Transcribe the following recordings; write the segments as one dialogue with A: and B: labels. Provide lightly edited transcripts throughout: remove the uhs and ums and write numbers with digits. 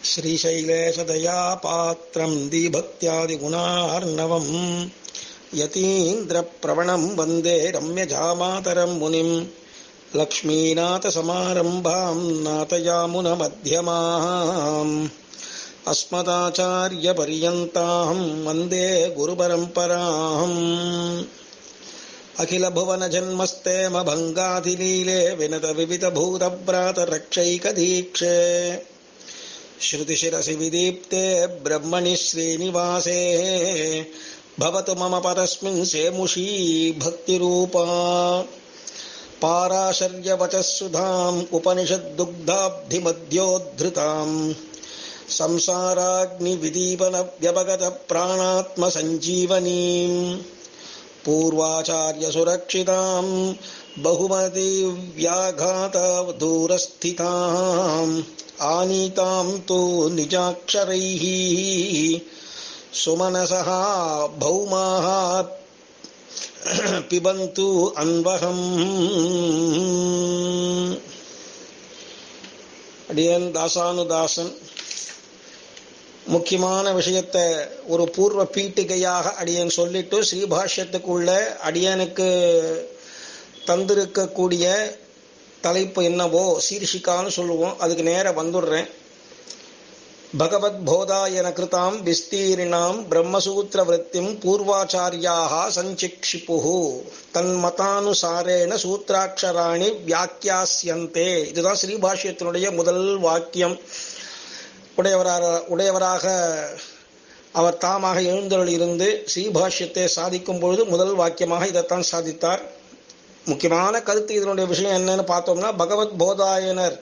A: श्रीशैलेशदयापात्रं दीभक्त्यादिगुणार्णवं यतीन्द्रप्रवणं वन्दे रम्यजामातरं मुनिं लक्ष्मीनाथसमारम्भां नाथयामुनमध्यमाम् अस्मदाचार्यपर्यन्तां वन्दे गुरुपरम्पराम् अखिलभुवनजन्मस्तेमभङ्गाधिलीले विनतविविधभूतभ्रातरक्षैकदीक्षे श्रुतिशिरसि विदीप्ते ब्रह्मणि श्रीनिवासे भवतु मम परस्मिन् सेमुषी भक्तिरूपा पाराशर्यवचः सुधाम् उपनिषद्दुग्धाब्धिमध्योद्धृताम् संसाराग्निविदीपनव्यपगतप्राणात्मसञ्जीवनीम् पूर्वाचार्यसुरक्षिताम् बहुमतिव्याघातदूरस्थिताम् आनीताम् तु निजाक्षरैः सुमनसः भौमाः पिबन्तु अन्वहम्. அடியேன் தாசானுதாசன் முக்கியமான விஷயத்தை ஒரு பூர்வ பீட்டிகையாக அடியேன் சொல்லிட்டு ஸ்ரீபாஷ்யத்துக்குள்ள அடியனுக்கு தந்திருக்கக்கூடிய தலைப்பு என்னவோ சீர்ஷிகான்னு சொல்லுவோம், அதுக்கு நேர வந்துடுறேன். பகவத் போதாயன கிருதாம் விஸ்தீர்ணாம் பிரம்மசூத்திர விருத்திம் பூர்வாச்சாரியாக சஞ்சிக்ஷிபுஹு தன்மதானுசாரேன சூத்ராட்சராணி வியாக்கியாஸ்யந்தே. இதுதான் ஸ்ரீபாஷ்யத்தினுடைய முதல் வாக்கியம். உடையவராக அவர் தாமாக எழுந்தருள் இருந்து ஸ்ரீபாஷ்யத்தை சாதிக்கும் பொழுது முதல் வாக்கியமாக இதைத்தான் சாதித்தார். முக்கியமான கருத்து இதனுடைய விஷயம் என்னன்னு பார்த்தோம்னா, பகவத் போதாயனர்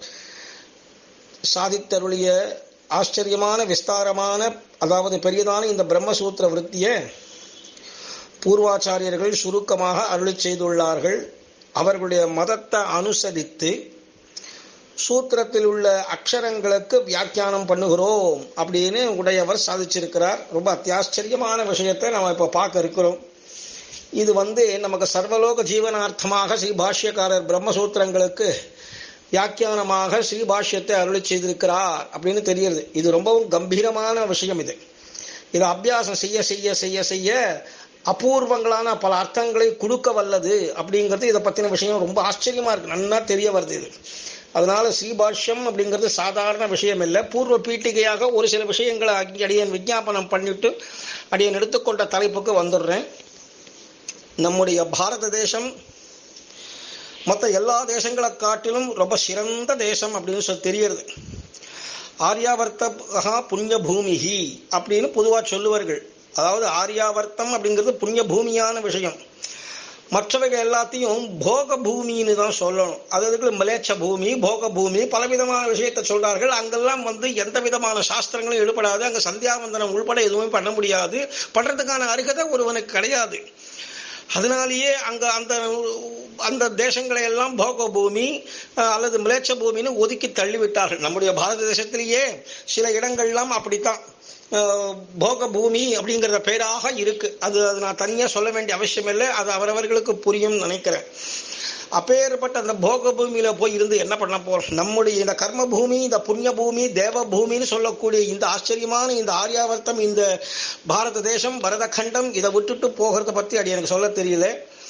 A: சாதித்தருளிய ஆச்சரியமான விஸ்தாரமான, அதாவது பெரியதான இந்த பிரம்மசூத்திர விருத்தியை பூர்வாச்சாரியர்கள் சுருக்கமாக அருளி செய்துள்ளார்கள். அவர்களுடைய மதத்தை அனுசரித்து சூத்திரத்தில் உள்ள அக்ஷரங்களுக்கு வியாக்கியானம் பண்ணுகிறோம் அப்படின்னு உடையவர் சாதிச்சிருக்கிறார். ரொம்ப அத்தியாச்சரியமான விஷயத்தை நம்ம இப்ப பார்க்க இருக்கிறோம். இது நமக்கு சர்வலோக ஜீவனார்த்தமாக ஸ்ரீபாஷ்யக்காரர் பிரம்மசூத்திரங்களுக்கு வியாக்கியானமாக ஸ்ரீபாஷ்யத்தை அருளி செய்திருக்கிறார் அப்படின்னு தெரியுது. இது ரொம்பவும் கம்பீரமான விஷயம். இது அபியாசம் செய்ய செய்ய செய்ய செய்ய அபூர்வங்களான பல அர்த்தங்களை கொடுக்க வல்லது அப்படிங்கிறது இதை பத்தின விஷயம் ரொம்ப ஆச்சரியமா இருக்கு, நன்னா தெரிய வருது இது. அதனால ஸ்ரீபாஷ்யம் அப்படிங்கிறது சாதாரண விஷயம் இல்லை. பூர்வ பீட்டிகையாக ஒரு சில விஷயங்களை அடியன் விஞ்ஞாபனம் பண்ணிட்டு அடியன் எடுத்துக்கொண்ட தலைப்புக்கு வந்துடுறேன். நம்முடைய பாரத தேசம் மற்ற எல்லா தேசங்களை காட்டிலும் ரொம்ப சிறந்த தேசம் அப்படின்னு தெரியுது. ஆர்யாவர்த்தா புண்ணிய பூமிஹி அப்படின்னு பொதுவாக சொல்லுவார்கள். அதாவது ஆர்யாவர்த்தம் அப்படிங்கிறது புண்ணிய பூமியான விஷயம். மற்றவைகள் எல்லாத்தையும் போக பூமின்னு தான் சொல்லணும். அதுக்கு மலேச்ச பூமி, போக பூமி, பலவிதமான விஷயத்தை சொல்றார்கள். அங்கெல்லாம் எந்த விதமான சாஸ்திரங்களும் ஈடுபடாது. அங்க சந்தியாவந்தனம் உள்பட எதுவுமே பண்ண முடியாது. பண்றதுக்கான அருகதை ஒருவனுக்கு கிடையாது. அதனாலேயே அங்க அந்த தேசங்களை எல்லாம் போக பூமி அல்லது மிலேச்ச பூமின்னு ஒதுக்கி தள்ளிவிட்டார்கள். நம்முடைய பாரத தேசத்திலேயே சில இடங்கள்லாம் அப்படித்தான் போக பூமி அப்படிங்கிற பேராக இருக்கு. அது நான் தனியா சொல்ல வேண்டிய அவசியம் இல்லை, அது அவரவர்களுக்கு புரியும் நினைக்கிறேன். அப்பேற்பட்ட அந்த போக பூமியில போய் இருந்து என்ன பண்ண போறோம்? நம்முடைய இந்த கர்ம பூமி, இந்த புண்ணிய பூமி, தேவ பூமின்னு சொல்லக்கூடிய இந்த ஆச்சரியமான இந்த ஆர்யாவர்த்தம், இந்த பாரத தேசம், பரத கண்டம், இதை விட்டுட்டு போகிறத பத்தி அடி எனக்கு சொல்ல தெரியல.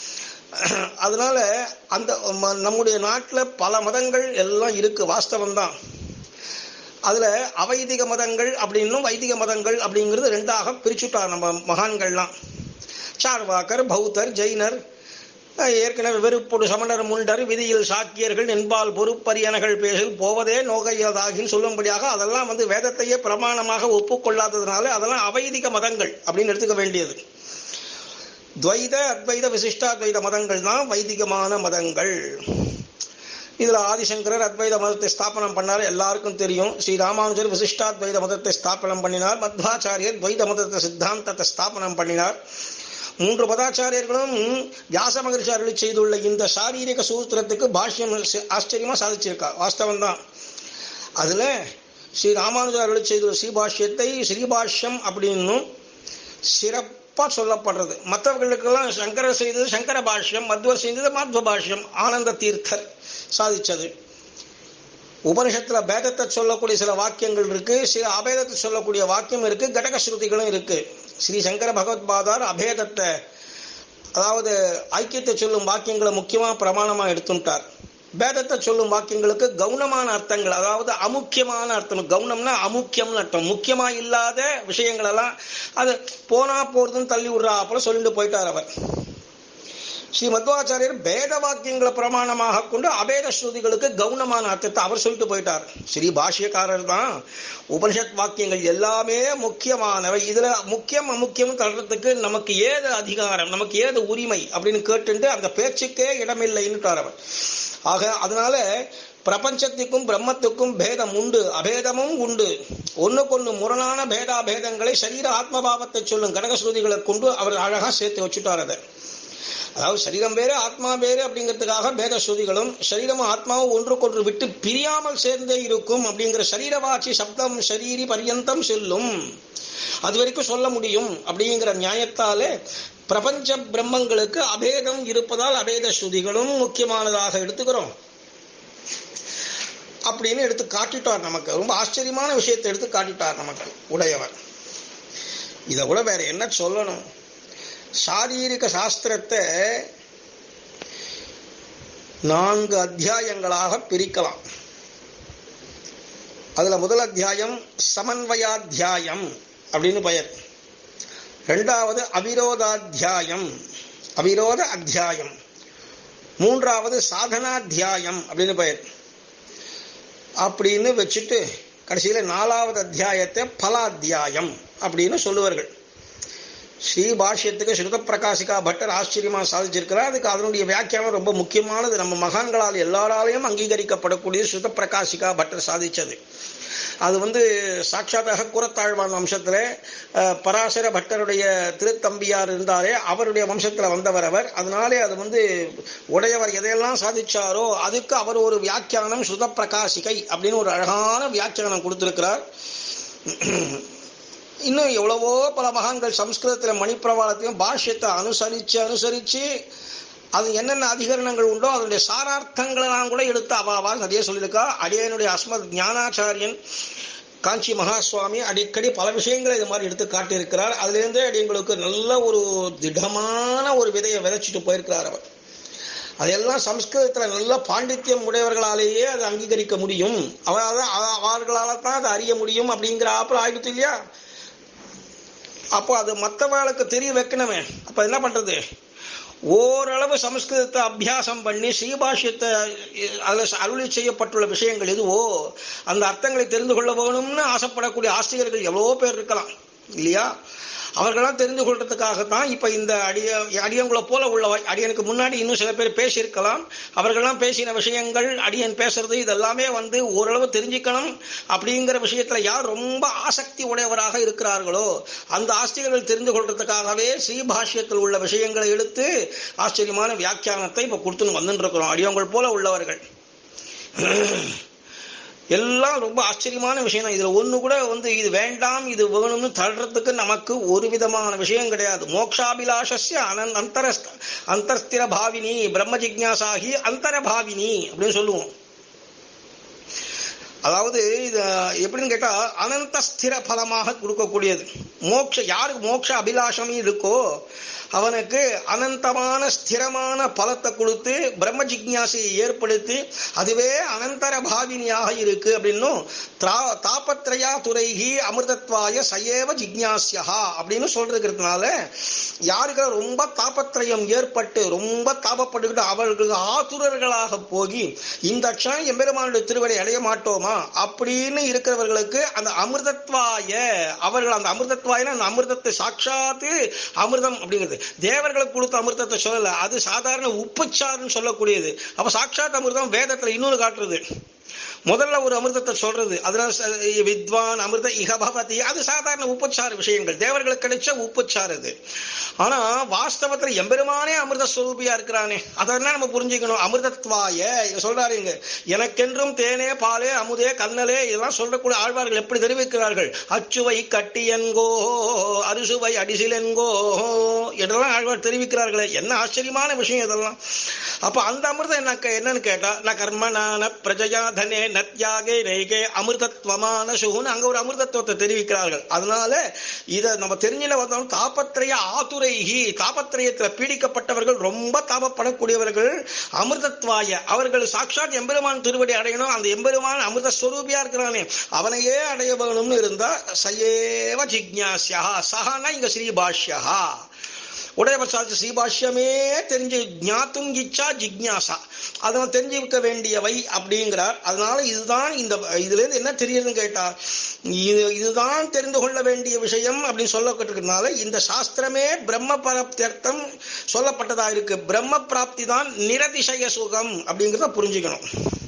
A: அதனால அந்த நம்முடைய நாட்டில் பல மதங்கள் எல்லாம் இருக்கு, வாஸ்தவம் தான். அதுல அவைதிக மதங்கள் அப்படின்னும் வைதிக மதங்கள் அப்படிங்கிறது ரெண்டாக பிரிச்சுட்டார் நம்ம மகான்கள்லாம். சார்வாக்கர், பௌத்தர், ஜெயினர், ஏற்கனவே வெறுப்பொடு சமணர் முண்டர், விதியில் சாக்கியர்கள் என்பால் பொறுப்பரியனர்கள் பேசில் போவதே நோகையதாகின்னு சொல்லும்படியாக அதெல்லாம் வேதத்தையே பிரமாணமாக ஒப்புக்கொள்ளாததுனால அதெல்லாம் அவைதிக மதங்கள் அப்படின்னு எடுத்துக்க வேண்டியது. துவைத, அத்வைத, விசிஷ்டாத்வைத மதங்கள் தான் வைதிகமான மதங்கள். இதுல ஆதிசங்கரர் அத்வைத மதத்தை ஸ்தாபனம் பண்ணார், எல்லாருக்கும் தெரியும். ஸ்ரீ ராமானுஜர் விசிஷ்டாத்வைத மதத்தை ஸ்தாபனம் பண்ணினார். மத்வாச்சாரியர் துவைத மதத்தை சித்தாந்தத்தை ஸ்தாபனம் பண்ணினார். 3 பதாச்சாரியர்களும் வியாச மகரிஷி அருளி செய்துள்ள இந்த சாரீரிக சூத்திரத்துக்கு பாஷ்யம் ஆச்சரியமா சாதிச்சிருக்கா, வாஸ்தவம் தான். அதுல ஸ்ரீ ராமானுஜர் அருளி செய்துள்ள ஸ்ரீபாஷ்யத்தை ஸ்ரீபாஷ்யம் அப்படின்னு சிறப்பா சொல்லப்படுறது. மற்றவர்களுக்கெல்லாம் சங்கரர் செய்தது சங்கர பாஷ்யம், மத்வர் செய்தது மாத்வ பாஷ்யம், ஆனந்த தீர்த்தர் சாதிச்சது. உபனிஷத்துல பேதத்தை சொல்லக்கூடிய சில வாக்கியங்கள் இருக்கு, சில அபேதத்தை சொல்லக்கூடிய வாக்கியம் இருக்கு, கடக ஸ்ருதிகளும் இருக்கு. ஸ்ரீ சங்கர பகவத்பாதார் அபேதத்தை, அதாவது ஐக்கியத்தை சொல்லும் வாக்கியங்களை முக்கியமா பிரமாணமா எடுத்துட்டார். பேதத்தை சொல்லும் வாக்கியங்களுக்கு கவுனமான அர்த்தங்கள், அதாவது அமுக்கியமான அர்த்தம். கவுனம்னா அமுக்கியம்னு அர்த்தம். முக்கியமா இல்லாத விஷயங்கள் எல்லாம் அது போனா போறதுன்னு தள்ளி விடுறாப்புல சொல்லிட்டு போயிட்டார் அவர். ஸ்ரீ மத்வாச்சாரியர் பேத வாக்கியங்களை பிரமாணமாக கொண்டு அபேத ஸ்ருதிகளுக்கு கவுனமான அர்த்தத்தை அவர் சொல்லிட்டு போயிட்டார். ஸ்ரீ பாஷ்யக்காரர் தான் உபனிஷத் வாக்கியங்கள் எல்லாமே முக்கியமானவை, இதுல முக்கியம் அமுக்கியம் தள்ளுறதுக்கு நமக்கு ஏது அதிகாரம், நமக்கு ஏது உரிமை அப்படின்னு கேட்டு அந்த பேச்சுக்கே இடமில்லைன்னு அவர். ஆக அதனால பிரபஞ்சத்துக்கும் பிரம்மத்துக்கும் பேதம் உண்டு, அபேதமும் உண்டு. ஒண்ணுக்கொன்னு முரணான பேதாபேதங்களை சரீர ஆத்மபாவத்தை சொல்லும் கடகஸ்ருதிகளை கொண்டு அவர் அழகா சேர்த்து வச்சுட்டார். அதை அதாவது சரீரம் வேறு ஆத்மா வேறு அப்படிங்கிறதுக்காக பேத ஸ்ருதிகளும், சரீரமும் ஆத்மாவும் ஒன்றுக்கொன்று விட்டு பிரியாமல் சேர்ந்தே இருக்கும் அப்படிங்கிற சரீரவாச்சி சப்தம் சரீரி பரியந்தம் செல்லும், அது வரைக்கும் சொல்ல முடியும் அப்படிங்கிற நியாயத்தாலே பிரபஞ்ச பிரம்மங்களுக்கு அபேதம் இருப்பதால் அபேத ஸ்ருதிகளும் முக்கியமானதாக எடுத்துக்கிறோம் அப்படின்னு எடுத்து காட்டிட்டார். நமக்கு ரொம்ப ஆச்சரியமான விஷயத்தை எடுத்து காட்டிட்டார் நமக்கு உடையவர். இதை கூட வேற என்ன சொல்லணும்? சாரீரிக சாஸ்திரத்தை 4 அத்தியாயங்களாக பிரிக்கலாம். அதுல முதல் அத்தியாயம் சமன்வயாத்தியாயம் அப்படின்னு பெயர். 2வது அவிரோதாத்தியாயம், அவிரோத அத்தியாயம். 3வது சாதனாத்தியாயம் அப்படின்னு பெயர். அப்படின்னு வச்சுட்டு கடைசியில 4வது அத்தியாயத்தை பலாத்தியாயம் அப்படின்னு சொல்லுவார்கள். ஸ்ரீ பாஷ்யத்துக்கு ஸ்ருத பிரகாசிகா பட்டர் ஆச்சரியமா சாதிச்சிருக்கிறார். அதுக்கு அதனுடைய வியாக்கியானம் ரொம்ப முக்கியமானது. நம்ம மகான்களால் எல்லாராலையும் அங்கீகரிக்கப்படக்கூடிய ஸ்ருத பிரகாசிகா பட்டர் சாதிச்சது. அது சாட்சாத்தாக கூறத்தாழ்வான் வம்சத்துல பராசர பட்டருடைய திருத்தம்பியார் இருந்தாரே, அவருடைய வம்சத்துல வந்தவர் அவர். அதனாலே அது உடையவர் எதையெல்லாம் சாதிச்சாரோ அதுக்கு அவர் ஒரு வியாக்கியானம் ஸ்ருத பிரகாசிகை அப்படின்னு ஒரு அழகான வியாக்கியானம் கொடுத்திருக்கிறார். இன்னும் எவ்வளவோ பல மகான்கள் சம்ஸ்கிருதத்துல மணிப்பிரவாளத்தையும் பாஷ்யத்தை அனுசரிச்சு அது என்னென்ன அதிகரணங்கள் உண்டோ அதனுடைய சாரார்த்தங்களெல்லாம் கூட எடுத்து அவாவா நிறைய சொல்லியிருக்கா. அடியனுடைய அஸ்மத் ஞானாச்சாரியன் காஞ்சி மகாசுவாமி அடிக்கடி பல விஷயங்களை இது மாதிரி எடுத்து காட்டியிருக்கிறார். அதுல இருந்தே அடியங்களுக்கு நல்ல ஒரு திடமான ஒரு விதையை விதைச்சிட்டு போயிருக்கிறார் அவர். அதெல்லாம் சம்ஸ்கிருதத்துல நல்ல பாண்டித்யம் உடையவர்களாலேயே அதை அங்கீகரிக்க முடியும், அவர்களால தான் அதை அறிய முடியும் அப்படிங்கிற ஆப்பிள் ஆயிடுத்து இல்லையா? அப்போ அது மற்றவர்களுக்கு தெரிய வைக்கணுமே. அப்ப என்ன பண்றது? ஓரளவு சமஸ்கிருதத்தை அபியாசம் பண்ணி ஸ்ரீபாஷ்யத்தை அதுல அருளி செய்யப்பட்டுள்ள விஷயங்கள் எதுவோ அந்த அர்த்தங்களை தெரிந்து கொள்ள வேணும்னு ஆசைப்படக்கூடிய ஆசிரியர்கள் எவ்வளவோ பேர் இருக்கலாம் இல்லையா? அவர்களெல்லாம் தெரிந்து கொள்றதுக்காகத்தான் இப்ப இந்த அடியங்களை போல உள்ள அடியனுக்கு முன்னாடி இன்னும் சில பேர் பேசியிருக்கலாம். அவர்கள்லாம் பேசின விஷயங்கள் அடியன் பேசுறது இதெல்லாமே ஓரளவு தெரிஞ்சுக்கணும் அப்படிங்கிற விஷயத்துல யார் ரொம்ப ஆசக்தி உடையவராக இருக்கிறார்களோ அந்த ஆசிரியர்கள் தெரிந்து கொள்றதுக்காகவே ஸ்ரீபாஷ்யத்தில் உள்ள விஷயங்களை எடுத்து ஆச்சரியமான வியாக்கியானத்தை இப்ப கொடுத்துன்னு வந்துட்டு இருக்கிறோம். அடியங்கள் போல உள்ளவர்கள் எல்லாம் ரொம்ப ஆச்சரியமான விஷயம் தான். இதுல ஒண்ணு கூட இது வேண்டாம் இது வேணும்னு தள்ளுறதுக்கு நமக்கு ஒரு விதமான விஷயம் கிடையாது. மோக்ஷாபிலாஷஸ்ய அந்தர்ஸ்திர பாவினி பிரம்ம ஜிக்ஞாசாகி அந்தரபாவினி அப்படின்னு சொல்லுவோம். அதாவது இது எப்படின்னு கேட்டா அனந்த ஸ்திர பலமாக கொடுக்கக்கூடியது. யாருக்கு மோட்ச அபிலாஷம் இருக்கோ அவனுக்கு அனந்தமான ஸ்திரமான பலத்தை கொடுத்து பிரம்ம ஜிக்ஞாசையை ஏற்படுத்தி அதுவே அனந்தர பாவினியாக இருக்கு அப்படின்னும் தாபத்ரயா துறைகி அமிர்தத்வாய சயேவ ஜிக்ஞாசியா அப்படின்னு சொல்றதுனால யாருக்கு ரொம்ப தாபத்ரயம் ஏற்பட்டு ரொம்ப தாபப்பட்டுக்கிட்டு அவர்களுக்கு ஆதுரர்களாக போகி இந்த க்ஷணம் எம்பெருமானுடைய திருவடி அடைய மாட்டோமா அப்படின்னு இருக்கிறவர்களுக்கு அந்த அமிர்தத்வாய அவர்கள் அந்த அமிர்தத்வாயின அந்த அமிர்தத்தை சாட்சாத்து அமிர்தம் அப்படிங்கிறது தேவர்களுக்கு கொடுத்த அமிர்தத்தை சொல்லல, அது சாதாரண உப்புச்சாருன்னு சொல்லக்கூடியது. அப்ப சாட்சாத் அமிர்தம் வேதத்துல இன்னொரு காட்டுறது. முதல்ல ஒரு அமிர்தத்தை சொல்றது, அதனால வித்வான் அமிர்த இகபவதி அது சாதாரண உப்புச்சார விஷயங்கள், தேவர்களுக்கு கிடைச்ச உப்புச்சார் அது. ஆனா வாஸ்தவத்துல எம்பெருமானே அமிர்த ஸ்வரூபியா இருக்கிறானே அதெல்லாம் நம்ம புரிஞ்சுக்கணும். அமிர்தத்வாய சொல்றாருங்க, எனக்கென்றும் தேனே பாலே அமுதே கண்ணலே இதெல்லாம் சொல்லக்கூடிய ஆழ்வார்கள் எப்படி தெரிவிக்கிறார்கள். அச்சுவை கட்டியன்கோ அரிசுவை அடிசிலென்கோ இதெல்லாம் ஆழ்வார் தெரிவிக்கிறார்களே, என்ன ஆச்சரியமான விஷயம் இதெல்லாம். அப்ப அந்த அமிர்தம் என்னன்னு கேட்டா ந கர்மனான பிரஜயா சாதனே நத்யாகே நைகே அமிர்தத்வமான சுகுன்னு அங்க ஒரு அமிர்தத்துவத்தை தெரிவிக்கிறார்கள். அதனால இதை நம்ம தெரிஞ்சில வந்தாலும் தாபத்திரைய ஆதுரைகி, தாபத்திரயத்துல பீடிக்கப்பட்டவர்கள், ரொம்ப தாபப்படக்கூடியவர்கள், அமிர்தத்வாய அவர்கள் சாட்சாத் எம்பெருமான் திருவடி அடையணும். அந்த எம்பெருமான் அமிர்த ஸ்வரூபியா இருக்கிறானே அவனையே அடைய வேணும்னு இருந்தா சயேவ ஜிக்ஞாஸ்யா, சஹானா இங்க ஸ்ரீபாஷ்யா, உடையவர் ஸ்ரீபாஷ்யமே தெரிஞ்சு ஞாத்தும் இச்சா ஜிக்ஞாசா, அதை தெரிஞ்சுக்க வேண்டியவை அப்படிங்கிறார். அதனால இதுதான் இந்த இதுல இருந்து என்ன தெரியுதுன்னு கேட்டா இதுதான் தெரிந்து கொள்ள வேண்டிய விஷயம் அப்படின்னு சொல்லப்பட்டிருக்கிறதுனால இந்த சாஸ்திரமே பிரம்ம பிராப்தியர்த்தம் சொல்லப்பட்டதா இருக்கு. பிரம்ம பிராப்தி தான் நிரதிசய சுகம் அப்படிங்கிறத புரிஞ்சுக்கணும்.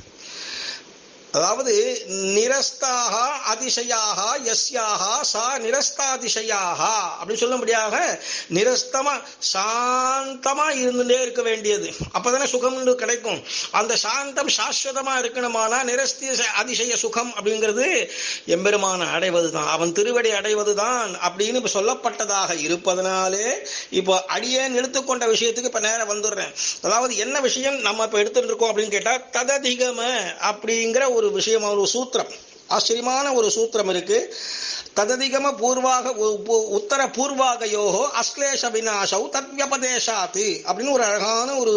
A: அதாவது நிரஸ்தாக அதிசயாக யஸ்யாக சா நிரஸ்தாதிசயாக அப்படின்னு சொல்லும்படியாக நிரஸ்தமா சாந்தமா இருந்துட்டே இருக்க வேண்டியது, அப்பதானே சுகம் கிடைக்கும். அந்த சாந்தம் சாஸ்வதமா இருக்கணுமானா நிரஸ்தி அதிசய சுகம் அப்படிங்கிறது எம்பெருமான அடைவதுதான், அவன் திருவடி அடைவதுதான் அப்படின்னு இப்ப சொல்லப்பட்டதாக இருப்பதனாலே இப்போ அடியேன் எடுத்துக்கொண்ட விஷயத்துக்கு இப்ப நேரம் வந்துடுறேன். அதாவது என்ன விஷயம் நம்ம இப்ப எடுத்துட்டு இருக்கோம் அப்படின்னு கேட்டா தததிகம அப்படிங்கிற ஒரு விஷயம், ஒரு சூத்திரம், ஆச்சரியமான ஒரு சூத்திரம் இருக்கு. தததிகம பூர்வாக உத்தர பூர்வாகயோகோ அஸ்லேஷ விநாசௌ தத்வியபதேசாத்து அப்படின்னு ஒரு அழகான ஒரு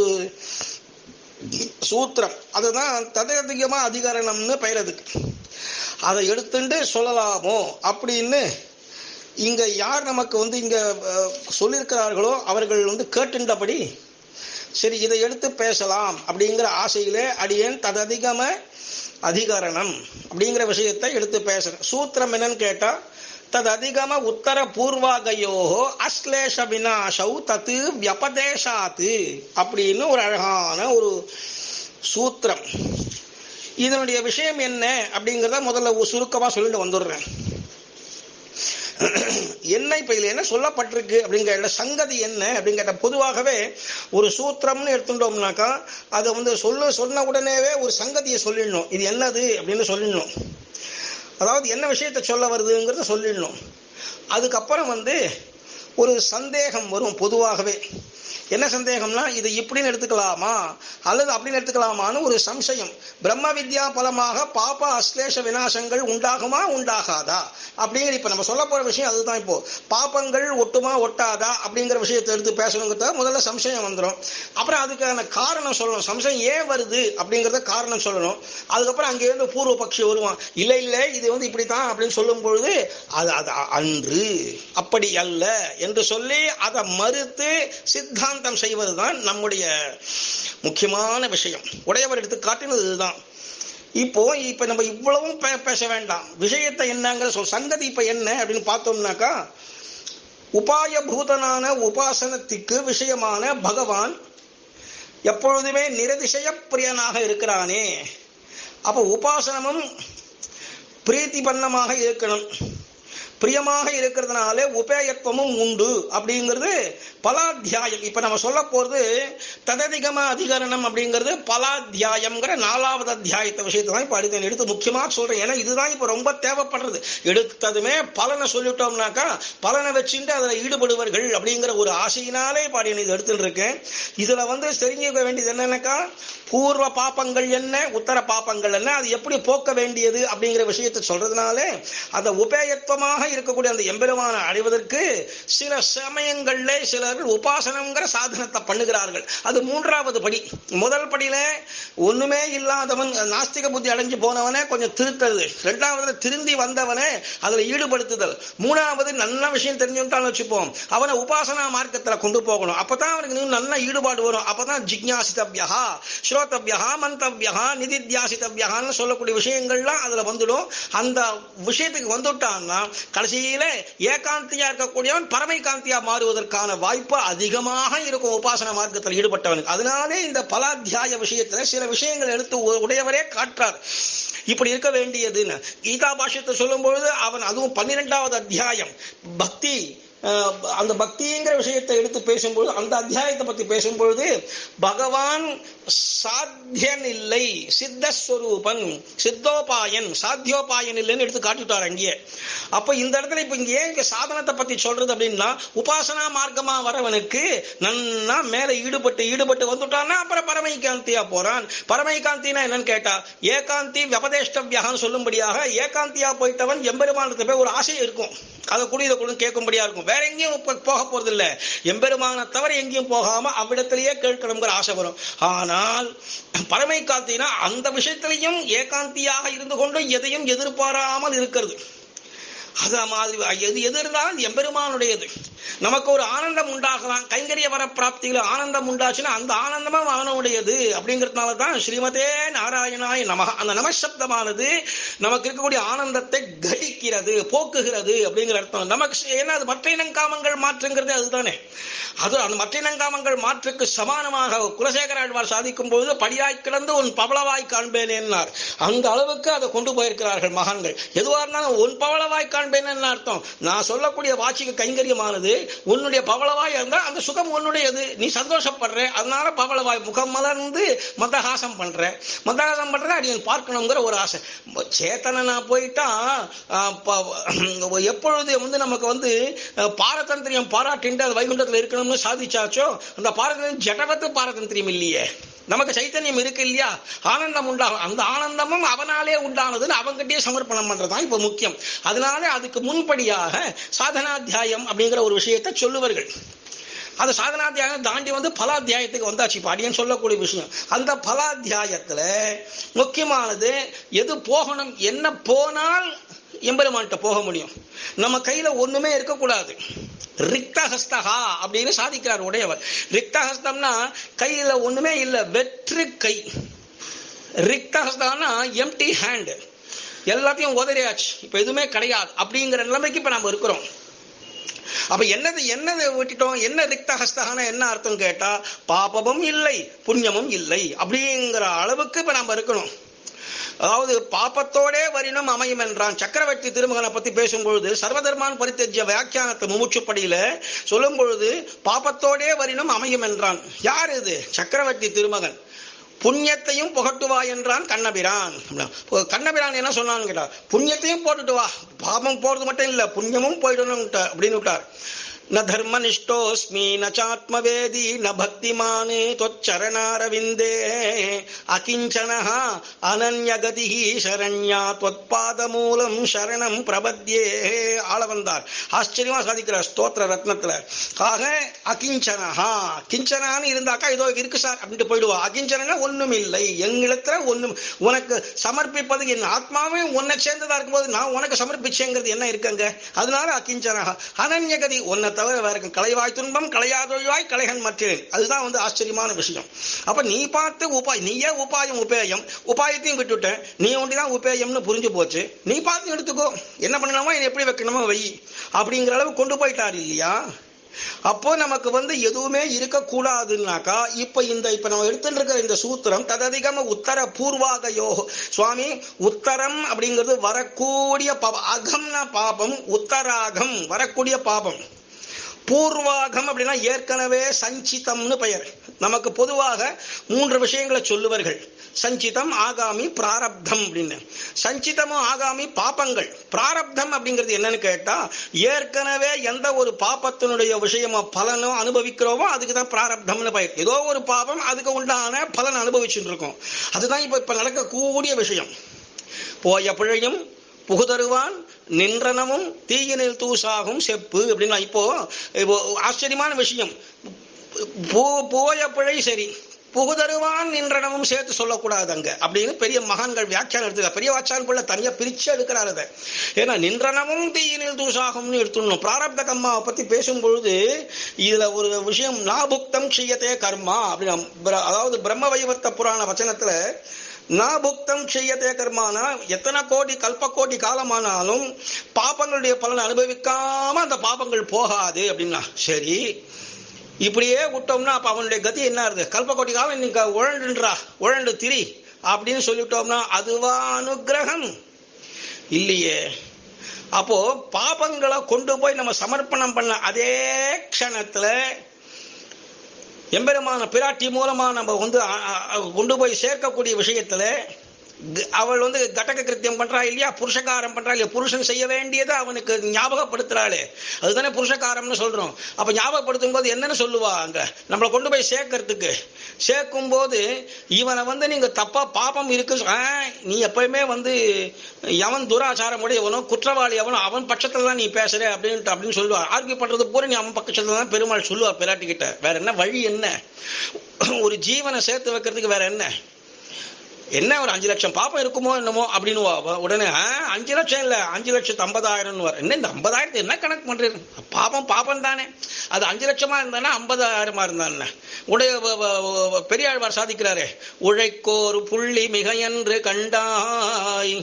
A: சூத்திரம். அதுதான் தததிகம அதிகரணம்னு பெயர். அதுக்கு அதை எடுத்துட்டு சொல்லலாமோ அப்படின்னு இங்க யார் நமக்கு இங்க சொல்லியிருக்கிறார்களோ அவர்கள் கேட்டுண்டபடி சரி இதை எடுத்து பேசலாம் அப்படிங்கிற ஆசையிலே அடியேன் தததிகம அதிகரணம் அப்படிங்கிற விஷயத்தை எடுத்து பேசுறேன். சூத்திரம் என்னன்னு கேட்டா தது அதிகம உத்தர பூர்வாகயோகோ அஸ்லேஷ விநாசௌ தத்து வியபதேசாத்து அப்படின்னு ஒரு அழகான ஒரு சூத்திரம். இதனுடைய விஷயம் என்ன அப்படிங்கிறத முதல்ல சுருக்கமா சொல்லிட்டு வந்துடுறேன். என்ன இப்ப இதுல என்ன சொல்லப்பட்டிருக்கு அப்படிங்கிற சங்கதி என்ன அப்படின்னு கேட்ட, பொதுவாகவே ஒரு சூத்திரம்னு எடுத்துட்டோம்னாக்கா அதை சொன்ன உடனேவே ஒரு சங்கதியை சொல்லிடணும், இது என்னது அப்படின்னு சொல்லிடணும். அதாவது என்ன விஷயத்தை சொல்ல வருதுங்கிறத சொல்லிடணும். அதுக்கப்புறம் ஒரு சந்தேகம் வரும். பொதுவாகவே என்ன சந்தேகம்னா இது இப்படின்னு எடுத்துக்கலாமா அல்லது அப்படின்னு எடுத்துக்கலாமான்னு ஒரு சம்சயம். பிரம்ம வித்யா பலமாக பாப அஸ்லேஷ விநாசங்கள் உண்டாகுமா உண்டாகாதா அப்படிங்கிற இப்ப நம்ம சொல்ல போற விஷயம் அதுதான். இப்போ பாபங்கள் ஒட்டுமா ஒட்டாதா அப்படிங்கிற விஷயத்தை எடுத்து பேசணுங்கிறத முதல்ல சம்சயம் வந்துடும். அப்புறம் அதுக்கான காரணம் சொல்லணும், சம்சயம் ஏன் வருது அப்படிங்கறத காரணம் சொல்லணும். அதுக்கப்புறம் அங்கே இருந்து பூர்வ பட்சி வருவான், இல்ல இல்ல இது இப்படித்தான் அப்படின்னு சொல்லும் பொழுது அது அன்று அப்படி அல்ல என்று சொல்லி அதை மறுத்து சித்தாந்தம் செய்வதுதான் நம்முடைய முக்கியமான விஷயம். உடையவர் எடுத்து காட்டினது இதுதான். இப்ப நம்ம இவ்வளவும் பேச வேண்டாம், விஷயத்தை என்னங்கிற சங்கதி இப்ப என்ன அப்படின்னு பார்த்தோம்னாக்கா உபாய பூதனான உபாசனத்துக்கு விஷயமான பகவான் எப்பொழுதுமே நிரதிசய பிரியனாக இருக்கிறானே. அப்ப உபாசனமும் பிரீத்திபன்னமாக இருக்கணும், பிரியமாக இருக்கிறதுனால உபேயத்துவமும் உண்டு அப்படிங்கிறது பலாத்தியாயம். இப்ப நம்ம சொல்ல போறது தததிகம அதிகரணம் அப்படிங்கிறது பலாத்தியாயம்ங்கிற 4வது அத்தியாயத்தை விஷயத்தை தான் இப்ப அடுத்த எடுத்து முக்கியமா சொல்றேன். ஏன்னா இதுதான் இப்ப ரொம்ப தேவைப்படுறது. எடுத்ததுமே பலனை சொல்லிட்டோம்னாக்கா பலனை வச்சுட்டு அதுல ஈடுபடுவார்கள் அப்படிங்கிற ஒரு ஆசையினாலே பாடி இது எடுத்துட்டு இருக்கேன். இதுல தெரிஞ்சுக்க வேண்டியது என்னன்னாக்கா பூர்வ பாப்பங்கள் என்ன, உத்தர பாப்பங்கள் என்ன, அது எப்படி போக்க வேண்டியது அப்படிங்கிற விஷயத்தை சொல்றதுனாலே அந்த உபேயத்துவமாக இருக்கக்கூடிய அந்த எம்பெருமான அடைவதற்கு சில சமயங்கள்ல சிலர் உபாசனம்ங்கிற சாதனத்தை பண்ணுகிறார்கள். அது 3வது படி. முதல் படியில ஒண்ணுமே இல்லாதவன் நாஸ்திக புத்தி அடைஞ்சு போனவனே கொஞ்சம் திருத்தது, 2வது திருந்தி வந்தவனே அதுல ஈடுபடுத்துதல், 3வது நல்ல விஷயம் தெரிஞ்சுட்டான்னு வச்சுப்போம் அவனை உபாசனா மார்க்கத்துல கொண்டு போகணும். அப்பதான் அவனுக்கு நல்ல ஈடுபாடு வரும். அப்பதான் ஜிக்ஞாசிதவ்யா, ஸ்ரோதவ்யா, மந்தவ்யா, நிதித்தியாசிதவ்யான்னு சொல்லக்கூடிய விஷயங்கள்லாம் அதுல வந்துடும். அந்த விஷயத்துக்கு வந்துட்டான்னா கடைசியில ஏகாந்தியா இருக்கக்கூடியவன் பரமைகாந்தியா மாறுவதற்கான வாய்ப்பு அதிகமாக இருக்கும் உபாசன மார்க்கத்தில் ஈடுபட்டவனுக்கு. அதனாலே இந்த பலாத்தியாய விஷயத்துல சில விஷயங்கள் எடுத்து உடையவரே காட்டுறார் இப்படி இருக்க வேண்டியதுன்னு. கீதா பாஷ்யத்தை சொல்லும் பொழுது அவன் அதுவும் 12வது அத்தியாயம் பக்தி அந்த பக்திங்கிற விஷயத்தை எடுத்து பேசும்பொழுது, அந்த அத்தியாயத்தை பத்தி பேசும்பொழுது, பகவான் சாத்தியன் இல்லை, சித்தஸ்வரூபன், சித்தோபாயன், சாத்தியோபாயன் இல்லைன்னு எடுத்து காட்டிட்டார் அங்கேயே. அப்ப இந்த இடத்துல இப்ப இங்க ஏன் சாதனத்தை பத்தி சொல்றது அப்படின்னா, உபாசனா மார்க்கமா வரவனுக்கு நன்னா மேல ஈடுபட்டு வந்துட்டான்னா அப்புறம் பரமைகாந்தியா போறான். பரமைகாந்தினா என்னன்னு கேட்டா, ஏகாந்தி வியபதேஷ்டவியான்னு சொல்லும்படியாக ஏகாந்தியா போயிட்டவன் எம்பெருமானத்தை போய் ஒரு ஆசை இருக்கும், அதை கூட இதை கூட கேட்கும்படியா இருக்கும். வேற எங்கேயும் போக போறது இல்ல, எம்பெருமான தவிர எங்கேயும் போகாம அவ்விடத்திலேயே கேட்கணுங்கிற ஆசை வரும். ஆனால் பரமைகாந்தினா அந்த விஷயத்திலையும் ஏகாந்தியாக இருந்து கொண்டு எதையும் எதிர்பாராமல் இருக்கிறது. அது மாதிரி எது இருந்தாலும் எம்பெருமானுடையது. நமக்கு ஒரு ஆனந்தம் உண்டாகலாம், கைங்கரிய வர பிராப்தியில ஆனந்தம் உண்டாச்சுன்னா அந்த ஆனந்தமும் அவனுடையது. அப்படிங்கிறதுனாலதான் ஸ்ரீமதே நாராயணாய நமஹ, அந்த நமசப்தமானது நமக்கு இருக்கக்கூடிய ஆனந்தத்தை கடிக்கிறது, போக்குகிறது அப்படிங்கிற அர்த்தம். நமக்கு ஏன்னா அது மற்ற இனங்காமங்கள் மாற்றுங்கிறது அதுதானே. அது அந்த மற்ற இனங்காமங்கள் மாற்றுக்கு சமானமாக குலசேகர ஆழ்வார் சாதிக்கும் போது, படியாய் கிடந்து உன் பவளவாய் காண்பேனேன்னார். அந்த அளவுக்கு அதை கொண்டு போயிருக்கிறார்கள் மகான்கள். எதுவா இருந்தாலும் உன் பவளவாய் காண்பேன் அர்த்தம். நான் சொல்லக்கூடிய வாச்சிக கைங்கரியமானது உன்னுடைய பவளவாய் இருந்தா அந்த சுகம் உன்னுடையது, நீ சந்தோஷப்படுற, அதனால பவளவாய் முகம் மலர்ந்து மந்தஹாசம் பண்ற அடியன் பார்க்கணுங்கிற ஒரு ஆசை. சேத்தனா போயிட்டா எப்பொழுது நமக்கு பாரதந்திரியம் பாராட்டிண்டு அது வைகுண்டத்தில் இருக்கணும்னு சாதிச்சாச்சோ, அந்த பாரதந்திரியம் ஜடவத்து பாரதந்திரியம் இல்லையே, நமக்கு சைத்தன்யம் இருக்கு இல்லையா, ஆனந்தம் உண்டாகும். அந்த ஆனந்தமும் அவனாலே உண்டானதுன்னு அவங்கிட்டே சமர்ப்பணம் பண்றதுதான் இப்ப முக்கியம். அதனால அதுக்கு முன்படியாக சாதனாத்தியாயம் அப்படிங்கிற ஒரு விஷயத்தை சொல்லுவார்கள். அது சாதனாத்தியாயம் தாண்டி பலாத்தியாயத்துக்கு வந்தாச்சு. இப்ப அடியன் சொல்லக்கூடிய விஷயம், அந்த பலாத்தியாயத்துல முக்கியமானது எது போகணும், என்ன போனால் எம்பெருமான்கிட்ட போக முடியும். நம்ம கையில ஒண்ணுமே இருக்கக்கூடாது. ரிக்தஹஸ்தகா அப்படின்னு சாதிக்கிறார் உடையவர். ரிக்தஹஸ்தம்னா கையில ஒண்ணுமே இல்ல, வெற்று கை. ரிக்தஹஸ்தம்னா எம்டி ஹேண்ட், எல்லாத்தையும் உதறியாச்சு, இப்ப எதுவுமே கிடையாது அப்படிங்கிற நிலைமைக்கு இப்ப நம்ம இருக்கிறோம். அப்ப என்னது விட்டுட்டோம், என்ன ரிக்தஹஸ்தகான என்ன அர்த்தம் கேட்டா, பாபமும் இல்லை புண்ணியமும் இல்லை அப்படிங்கிற அளவுக்கு இப்ப நம்ம இருக்கணும். அதாவது பாப்பத்தோடே வரினும் அமையும் என்றான். சக்கரவர்த்தி திருமகனை பத்தி பேசும்பொழுது சர்வதர்மான் பரித்தஜ்ய வியாக்கியானத்தை முமுட்சுப்படியில சொல்லும் பொழுது பாப்பத்தோடே வரினும் அமையும் என்றான். யார் இது? சக்கரவர்த்தி திருமகன். புண்ணியத்தையும் புகட்டுவா என்றான் கண்ணபிரான். கண்ணபிரான் என்ன சொன்னான்னு கேட்டா, புண்ணியத்தையும் போட்டுட்டு வா, பாபம் போறது மட்டும் இல்ல புண்ணியமும் போயிடணும் அப்படின்னு விட்டார். ந தர்மனிஷ்டோஸ்மி ந சாத்மவேதி ந பக்திமானே त्वच्चरणारविन्दे அகிஞ்சனஹ அனன்யகதிஹி சரண்யா त्वत्पादमूலம் சரணம் பிரபத்யே. ஆள வந்தார். ஆச்சரியமா சாதிக்கிறார் ஸ்தோத்திர ரத்னத்துல. ஆக அகிஞ்சனஹா, கிஞ்சனான்னு இருந்தாக்கா இதோ இருக்கு சார் அப்படின்ட்டு போயிடுவா. அகிஞ்சனா ஒண்ணும் இல்லை, எங்களிடத்துல ஒண்ணும், உனக்கு சமர்ப்பிப்பது என் ஆத்மாவே உன்னை சேர்ந்ததா இருக்கும்போது நான் உனக்கு சமர்ப்பிச்சேங்கிறது என்ன இருக்குங்க. அதனால அகிஞ்சனஹா. அனன்யகதி, உன்னை தவிர வேற கலைவாய் துன்பம் கலையாதொழிவாய் கலைகன் மற்றேன். அதுதான் ஆச்சரியமான விஷயம். அப்ப நீ பார்த்து நீயே உபாயம் உபேயம், உபாயத்தையும் விட்டுட்ட, நீ ஒன்றிதான் உபேயம்னு புரிஞ்சு போச்சு, நீ பார்த்து எடுத்துக்கோ, என்ன பண்ணணுமோ எப்படி வைக்கணுமோ வை அப்படிங்கிற அளவு கொண்டு போயிட்டார் இல்லையா. அப்போ நமக்கு எதுவுமே இருக்கக்கூடாதுன்னாக்கா இப்ப நம்ம எடுத்துட்டு இருக்கிற இந்த சூத்திரம் தததிகம உத்தர பூர்வாகயோ. சுவாமி, உத்தரம் அப்படிங்கிறது வரக்கூடிய அகம்னா பாபம், உத்தராகம் வரக்கூடிய பாபம், பூர்வாகம் அப்படின்னா ஏற்கனவே சஞ்சிதம்னு பெயர். நமக்கு பொதுவாக 3 விஷயங்களை சொல்லுவார்கள், சஞ்சிதம், ஆகாமி, பிராரப்தம் அப்படின்னு. சஞ்சிதமும் ஆகாமி பாபங்கள். பிராரப்தம் அப்படிங்கிறது என்னன்னு கேட்டா, ஏற்கனவே எந்த ஒரு பாபத்தினுடைய விஷயமோ பலனோ அனுபவிக்கிறோமோ அதுக்குதான் பிராரப்தம்னு பெயர். ஏதோ ஒரு பாபம், அதுக்கு உண்டான பலன் அனுபவிச்சுட்டு இருக்கோம். அதுதான் இப்ப நடக்கக்கூடிய விஷயம். போய பிழையும் புகுதருவான் நின்றனமும் தீயினில் தூசாகும் செப்பு அப்படின்னா. இப்போ ஆச்சரியமான விஷயம், போய பிழை சரி, புகுதருவான் நின்றனமும் சேர்த்து சொல்லக்கூடாது அங்க அப்படின்னு பெரிய மகான்கள் வியாக்கியானம் எடுத்துக்க. பெரிய வாச்சான் பிள்ளை தனியா பிரிச்சு எடுக்கிறார் அதை. ஏன்னா நின்றனமும் தீயினில் தூசாகும்னு எடுத்துடணும். பிராரப்த கர்மாவை பத்தி பேசும்பொழுது இதுல ஒரு விஷயம், நாபுக்தம் க்ஷியத்தே கர்மா அப்படின்னா, அதாவது பிரம்ம வைவர்த்த புராண வச்சனத்துல நாபுக்தம் செய்யதே கர்மானா, எத்தனை கோடி கல்ப கோடி காலமானாலும் பாபங்களுடைய பலனை அனுபவிக்காம அந்த பாபங்கள் போகாது அப்படின்னா. சரி, இப்படியே விட்டோம்னா அப்ப அவனுடைய கதி என்ன இருக்கு? கல்ப கோடி காலம் நீங்க உழண்டு திரி அப்படின்னு சொல்லிட்டோம்னா அதுவா அனுகிரகம் இல்லையே. அப்போ பாபங்களை கொண்டு போய் நம்ம சமர்ப்பணம் பண்ண அதே க்ஷணத்துல எம்பெருமான பிராட்டி மூலமா நம்ம கொண்டு போய் சேர்க்கக்கூடிய விஷயத்துல அவள் கடக கிருத்தியம் பண்றா இல்லையா, புருஷகாரம் பண்றா இல்லையா, புருஷன் செய்ய வேண்டியதை அவனுக்கு ஞாபகப்படுத்துறாளே, அதுதானே புருஷகாரம்னு சொல்றோம். அப்ப ஞாபகப்படுத்தும் போது என்னன்னு சொல்லுவா, அங்க நம்மளை கொண்டு போய் சேர்க்கறதுக்கு சேர்க்கும் போது இவனை நீங்க தப்பா பாபம் இருக்கு, நீ எப்பயுமே எவன் துராச்சாரம் உடையவனோ குற்றவாளி எவனோ அவன் பட்சத்துல தான் நீ பேசுற அப்படின்னு சொல்லுவா. ஆர்கியூ பண்றது பூரா நீ அவன் பட்சத்துல தான் பெருமாள் சொல்லுவா பிராட்டி கிட்ட. வேற என்ன வழி, என்ன ஒரு ஜீவனை சேர்த்து வைக்கிறதுக்கு வேற என்ன ஒரு 5 லட்சம் பாப்பம் இருக்குமோ என்னமோ அப்படின்னு உடனே 5 லட்சம் இல்ல 5,50,000 என்ன இந்த 50,000 என்ன கணக்கு பண்றது, பாப்பம் தானே, அது 5 லட்சமா இருந்தானே 50,000 இருந்தானே. உடைய பெரியாழ்வார் சாதிக்கிறாரே, உழைக்கோரு புள்ளி மிக என்று கண்டாய்.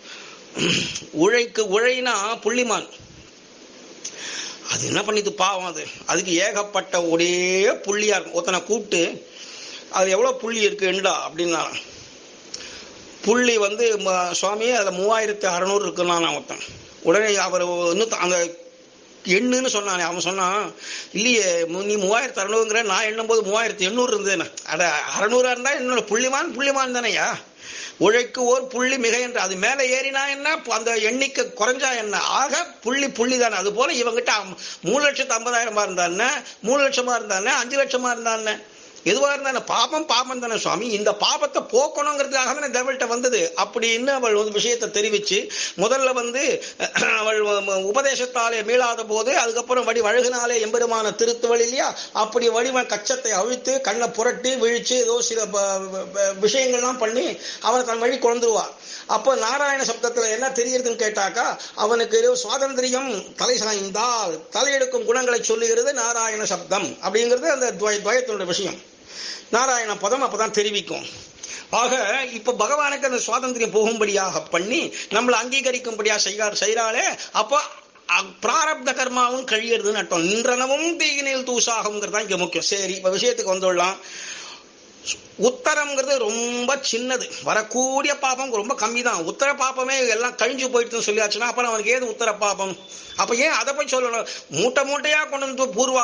A: உழைனா புள்ளிமான், அது என்ன பண்ணிது பாவம், அதுக்கு ஏகப்பட்ட ஒரே புள்ளியா இருக்கும். ஒருத்தனை கூப்பிட்டு அது எவ்வளவு புள்ளி இருக்கு என்றா அப்படின்னா, புள்ளி சுவாமி அதுல 3,600 இருக்குன்னா ஒருத்தன். உடனே அவர் அந்த எண்ணுன்னு சொன்னானே, அவன் சொன்னான், இல்லையே நீ 3,600ங்கிற, நான் எண்ணும் போது 3,800 இருந்ததுன்னு. அட 600 இருந்தா என்னோட புள்ளிமான் தானேயா. உழைக்கு ஓர் புள்ளி மிக என்று, அது மேல ஏறினா என்ன, அந்த எண்ணிக்கை குறைஞ்சா என்ன, ஆக புள்ளி தானே. அது போல இவங்கிட்ட 3,50,000 இருந்தானே, 3 லட்சமா இருந்தானே, 5 லட்சமா இருந்தானே, எதுவா இருந்தாலும் பாபம் தானே சுவாமி, இந்த பாபத்தை போக்கணுங்கிறதுக்காக தானே தேவள்கிட்ட வந்தது அப்படின்னு அவள் விஷயத்தை தெரிவிச்சு, முதல்ல அவள் உபதேசத்தாலே மீளாத போது அதுக்கப்புறம் வழுகினாலே எம்பெருமான திருத்துவள் இல்லையா, அப்படி வடிவன் கச்சத்தை அவிழ்த்து கண்ணை புரட்டி விழிச்சு ஏதோ சில விஷயங்கள்லாம் பண்ணி அவனை தன் வழி கொண்டுருவார். அப்போ நாராயண சப்தத்துல என்ன தெரியுதுன்னு கேட்டாக்கா, அவனுக்கு சுவாதந்திரியம் தலை சாய்ந்தால் தலையெடுக்கும் குணங்களை சொல்லுகிறது நாராயண சப்தம் அப்படிங்கிறது அந்த துவயத்தினுடைய விஷயம். நாராயண பதம் அப்பதான் தெரிவிக்கும். ஆக இப்ப பகவானுக்கு அந்த சுவாதந்திரியம் போகும்படியாக பண்ணி நம்மளை அங்கீகரிக்கும்படியா செய்யறாளே, அப்போ பிராரப்த கர்மாவும் கழியறதுன்னு அர்த்தம். நின்றனவும் தீயினில் தூசாகுங்கிறது இங்க முக்கியம். சரி, இப்ப விஷயத்துக்கு வந்துடலாம். உத்தரம்ங்கிறது ரொம்ப சின்னது, வரக்கூடிய பாபம் ரொம்ப கம்மி தான். உத்தர பாப்பமே எல்லாம் கழிஞ்சு போயிட்டு சொல்லியாச்சுன்னா அப்புறம் அவனுக்கு ஏது உத்தர பாபம்? அப்ப ஏன் அதை போய் சொல்லணும்? மூட்டையா கொண்டு வந்து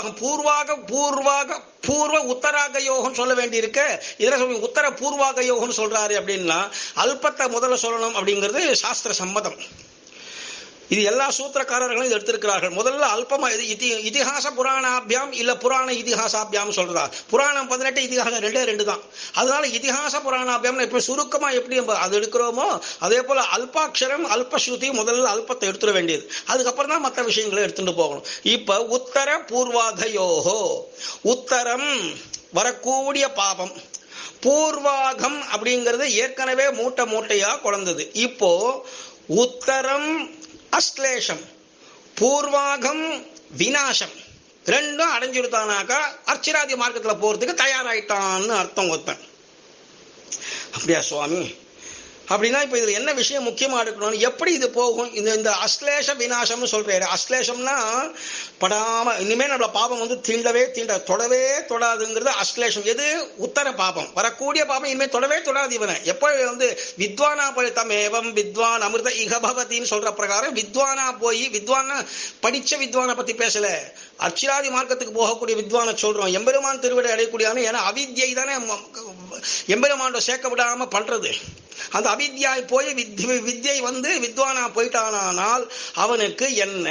A: பூர்வ உத்தராக யோகம் சொல்ல வேண்டி இருக்கு. இதுல உத்தர பூர்வாக யோகம் சொல்றாரு அப்படின்னா அல்பத்தை முதல்ல சொல்லணும் அப்படிங்கிறது சாஸ்திர சம்மதம். இது எல்லா சூத்திரக்காரர்களும் இது எடுத்திருக்கிறார்கள். முதல்ல அல்பமா இதிகாச புராணாபியாம் இல்ல புராண இதிகாசாபியாம் சொல்றதா. புராணம் 18, இதிகாசம் 2 தான். அதனால இதிகாச புராணாபியாம் இப்ப சுருக்கமா எப்படி அது எடுக்கிறோமோ அதே போல அல்பாட்சரம் அல்பஸ்ருதி முதல்ல அல்பத்தை எடுத்துட வேண்டியது, அதுக்கப்புறம் தான் மற்ற விஷயங்களை எடுத்துட்டு போகணும். இப்ப உத்தர பூர்வாகயோகோ, உத்தரம் வரக்கூடிய பாபம், பூர்வாகம் அப்படிங்கிறது ஏற்கனவே மூட்டையா குழந்தது. இப்போ உத்தரம் அஸ்லேஷம், பூர்வாகம் விநாசம், ரெண்டும் அடைஞ்சுடுத்தானாக்கா அர்ச்சிராதி மார்க்கத்துல போறதுக்கு தயாராயிட்டான்னு அர்த்தம். ஒருத்தன் அப்படியா சுவாமி அப்படின்னா இப்ப இதுல என்ன விஷயம் முக்கியமா எடுக்கணும், எப்படி இது போகும்? இந்த அஸ்லேஷ விநாசம்னு சொல்றாரு. அஸ்லேஷம்னா படாம இனிமே நம்மள பாபம் தொடவே தொடாதுங்கிறது அஸ்லேஷம். எது? உத்தர பாபம், வரக்கூடிய பாபம் இனிமே தொடவே தொடாது. இவனை எப்ப வித்வானா பலித்தமேவம் வித்வான் அமிர்த இகபவத்தின்னு சொல்ற பிரகாரம் வித்வானா போய் வித்வான படிச்ச வித்வானை பத்தி பேசல, அர்ச்சிராதி மார்க்கத்துக்கு போகக்கூடிய வித்வான சொல்றோம். எம்பெருமான் திருவிடை அடையக்கூடியான, ஏன்னா அவித்யை தானே எம்பெருமான் சேர்க்க விடாம பண்றது. அந்த அவித்யாய் போய் வித்யை வித்வானா போயிட்டானால் அவனுக்கு என்ன?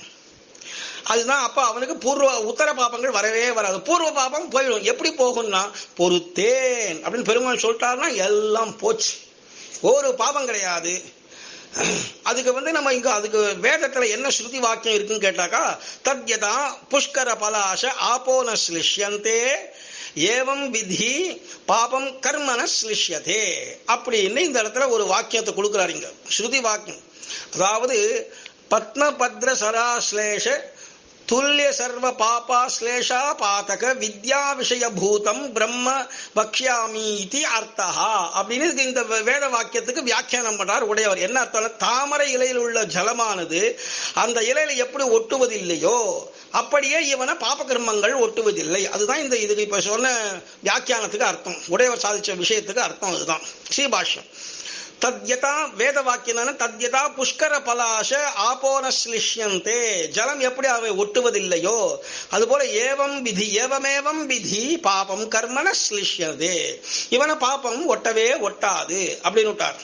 A: அதுதான் அப்ப அவனுக்கு உத்தர பாபங்கள் வரவே வராது. பூர்வ பாபம் போயிடும். எப்படி போகும்னா பொறுத்தேன் அப்படின்னு பெருமாள் சொல்லிட்டாருன்னா எல்லாம் போச்சு, ஒரு பாபம் கிடையாது. அதுக்கு நம்ம இங்க அதுக்கு வேதத்துல என்ன ஸ்ருதி வாக்கியம் இருக்குன்னு கேட்டாக்கா, தத்யதா புஷ்கர பலாச ஆபோன ஸ்லிஷ்யந்தே ஏவம் விதி பாபம் கர்மன ஸ்லிஷ்யதே அப்படின்னு இந்த இடத்துல ஒரு வாக்கியத்தை கொடுக்கிறாருங்க, ஸ்ருதி வாக்கியம். அதாவது பத்மபத்ர சராஸ்லேஷ துல்லிய சர்வ பாபா ஸ்லேஷா பாதக வித்யா விஷய பூதம் பிரம்ம பக்ஷ்யாமி இதி அர்த்தஹா அப்படின்னு இந்த வேத வாக்கியத்துக்கு வியாக்கியானம் பண்றார் உடையவர். என்ன அர்த்தம்? தாமரை இலையில் உள்ள ஜலமானது அந்த இலையில எப்படி ஒட்டுவதில்லையோ அப்படியே இவனை பாப கர்மங்கள் ஒட்டுவதில்லை. அதுதான் இந்த இதுக்கு இப்ப சொன்ன வியாக்கியானத்துக்கு அர்த்தம், உடையவர் சாதிச்ச விஷயத்துக்கு அர்த்தம். அதுதான் ஸ்ரீபாஷ்யம். தத்யதா வேத வாக்கியம் தத்யதா புஷ்கர பலாச ஆபோனஸ்லிஷ்யந்தே, ஜலம் எப்படி அவை ஒட்டுவதில்லையோ அதுபோல ஏவமேவம் விதி பாபம் கர்மன ஸ்லிஷ்யதே, இவன பாபம் ஒட்டவே ஒட்டாது அப்படின்னு விட்டார்.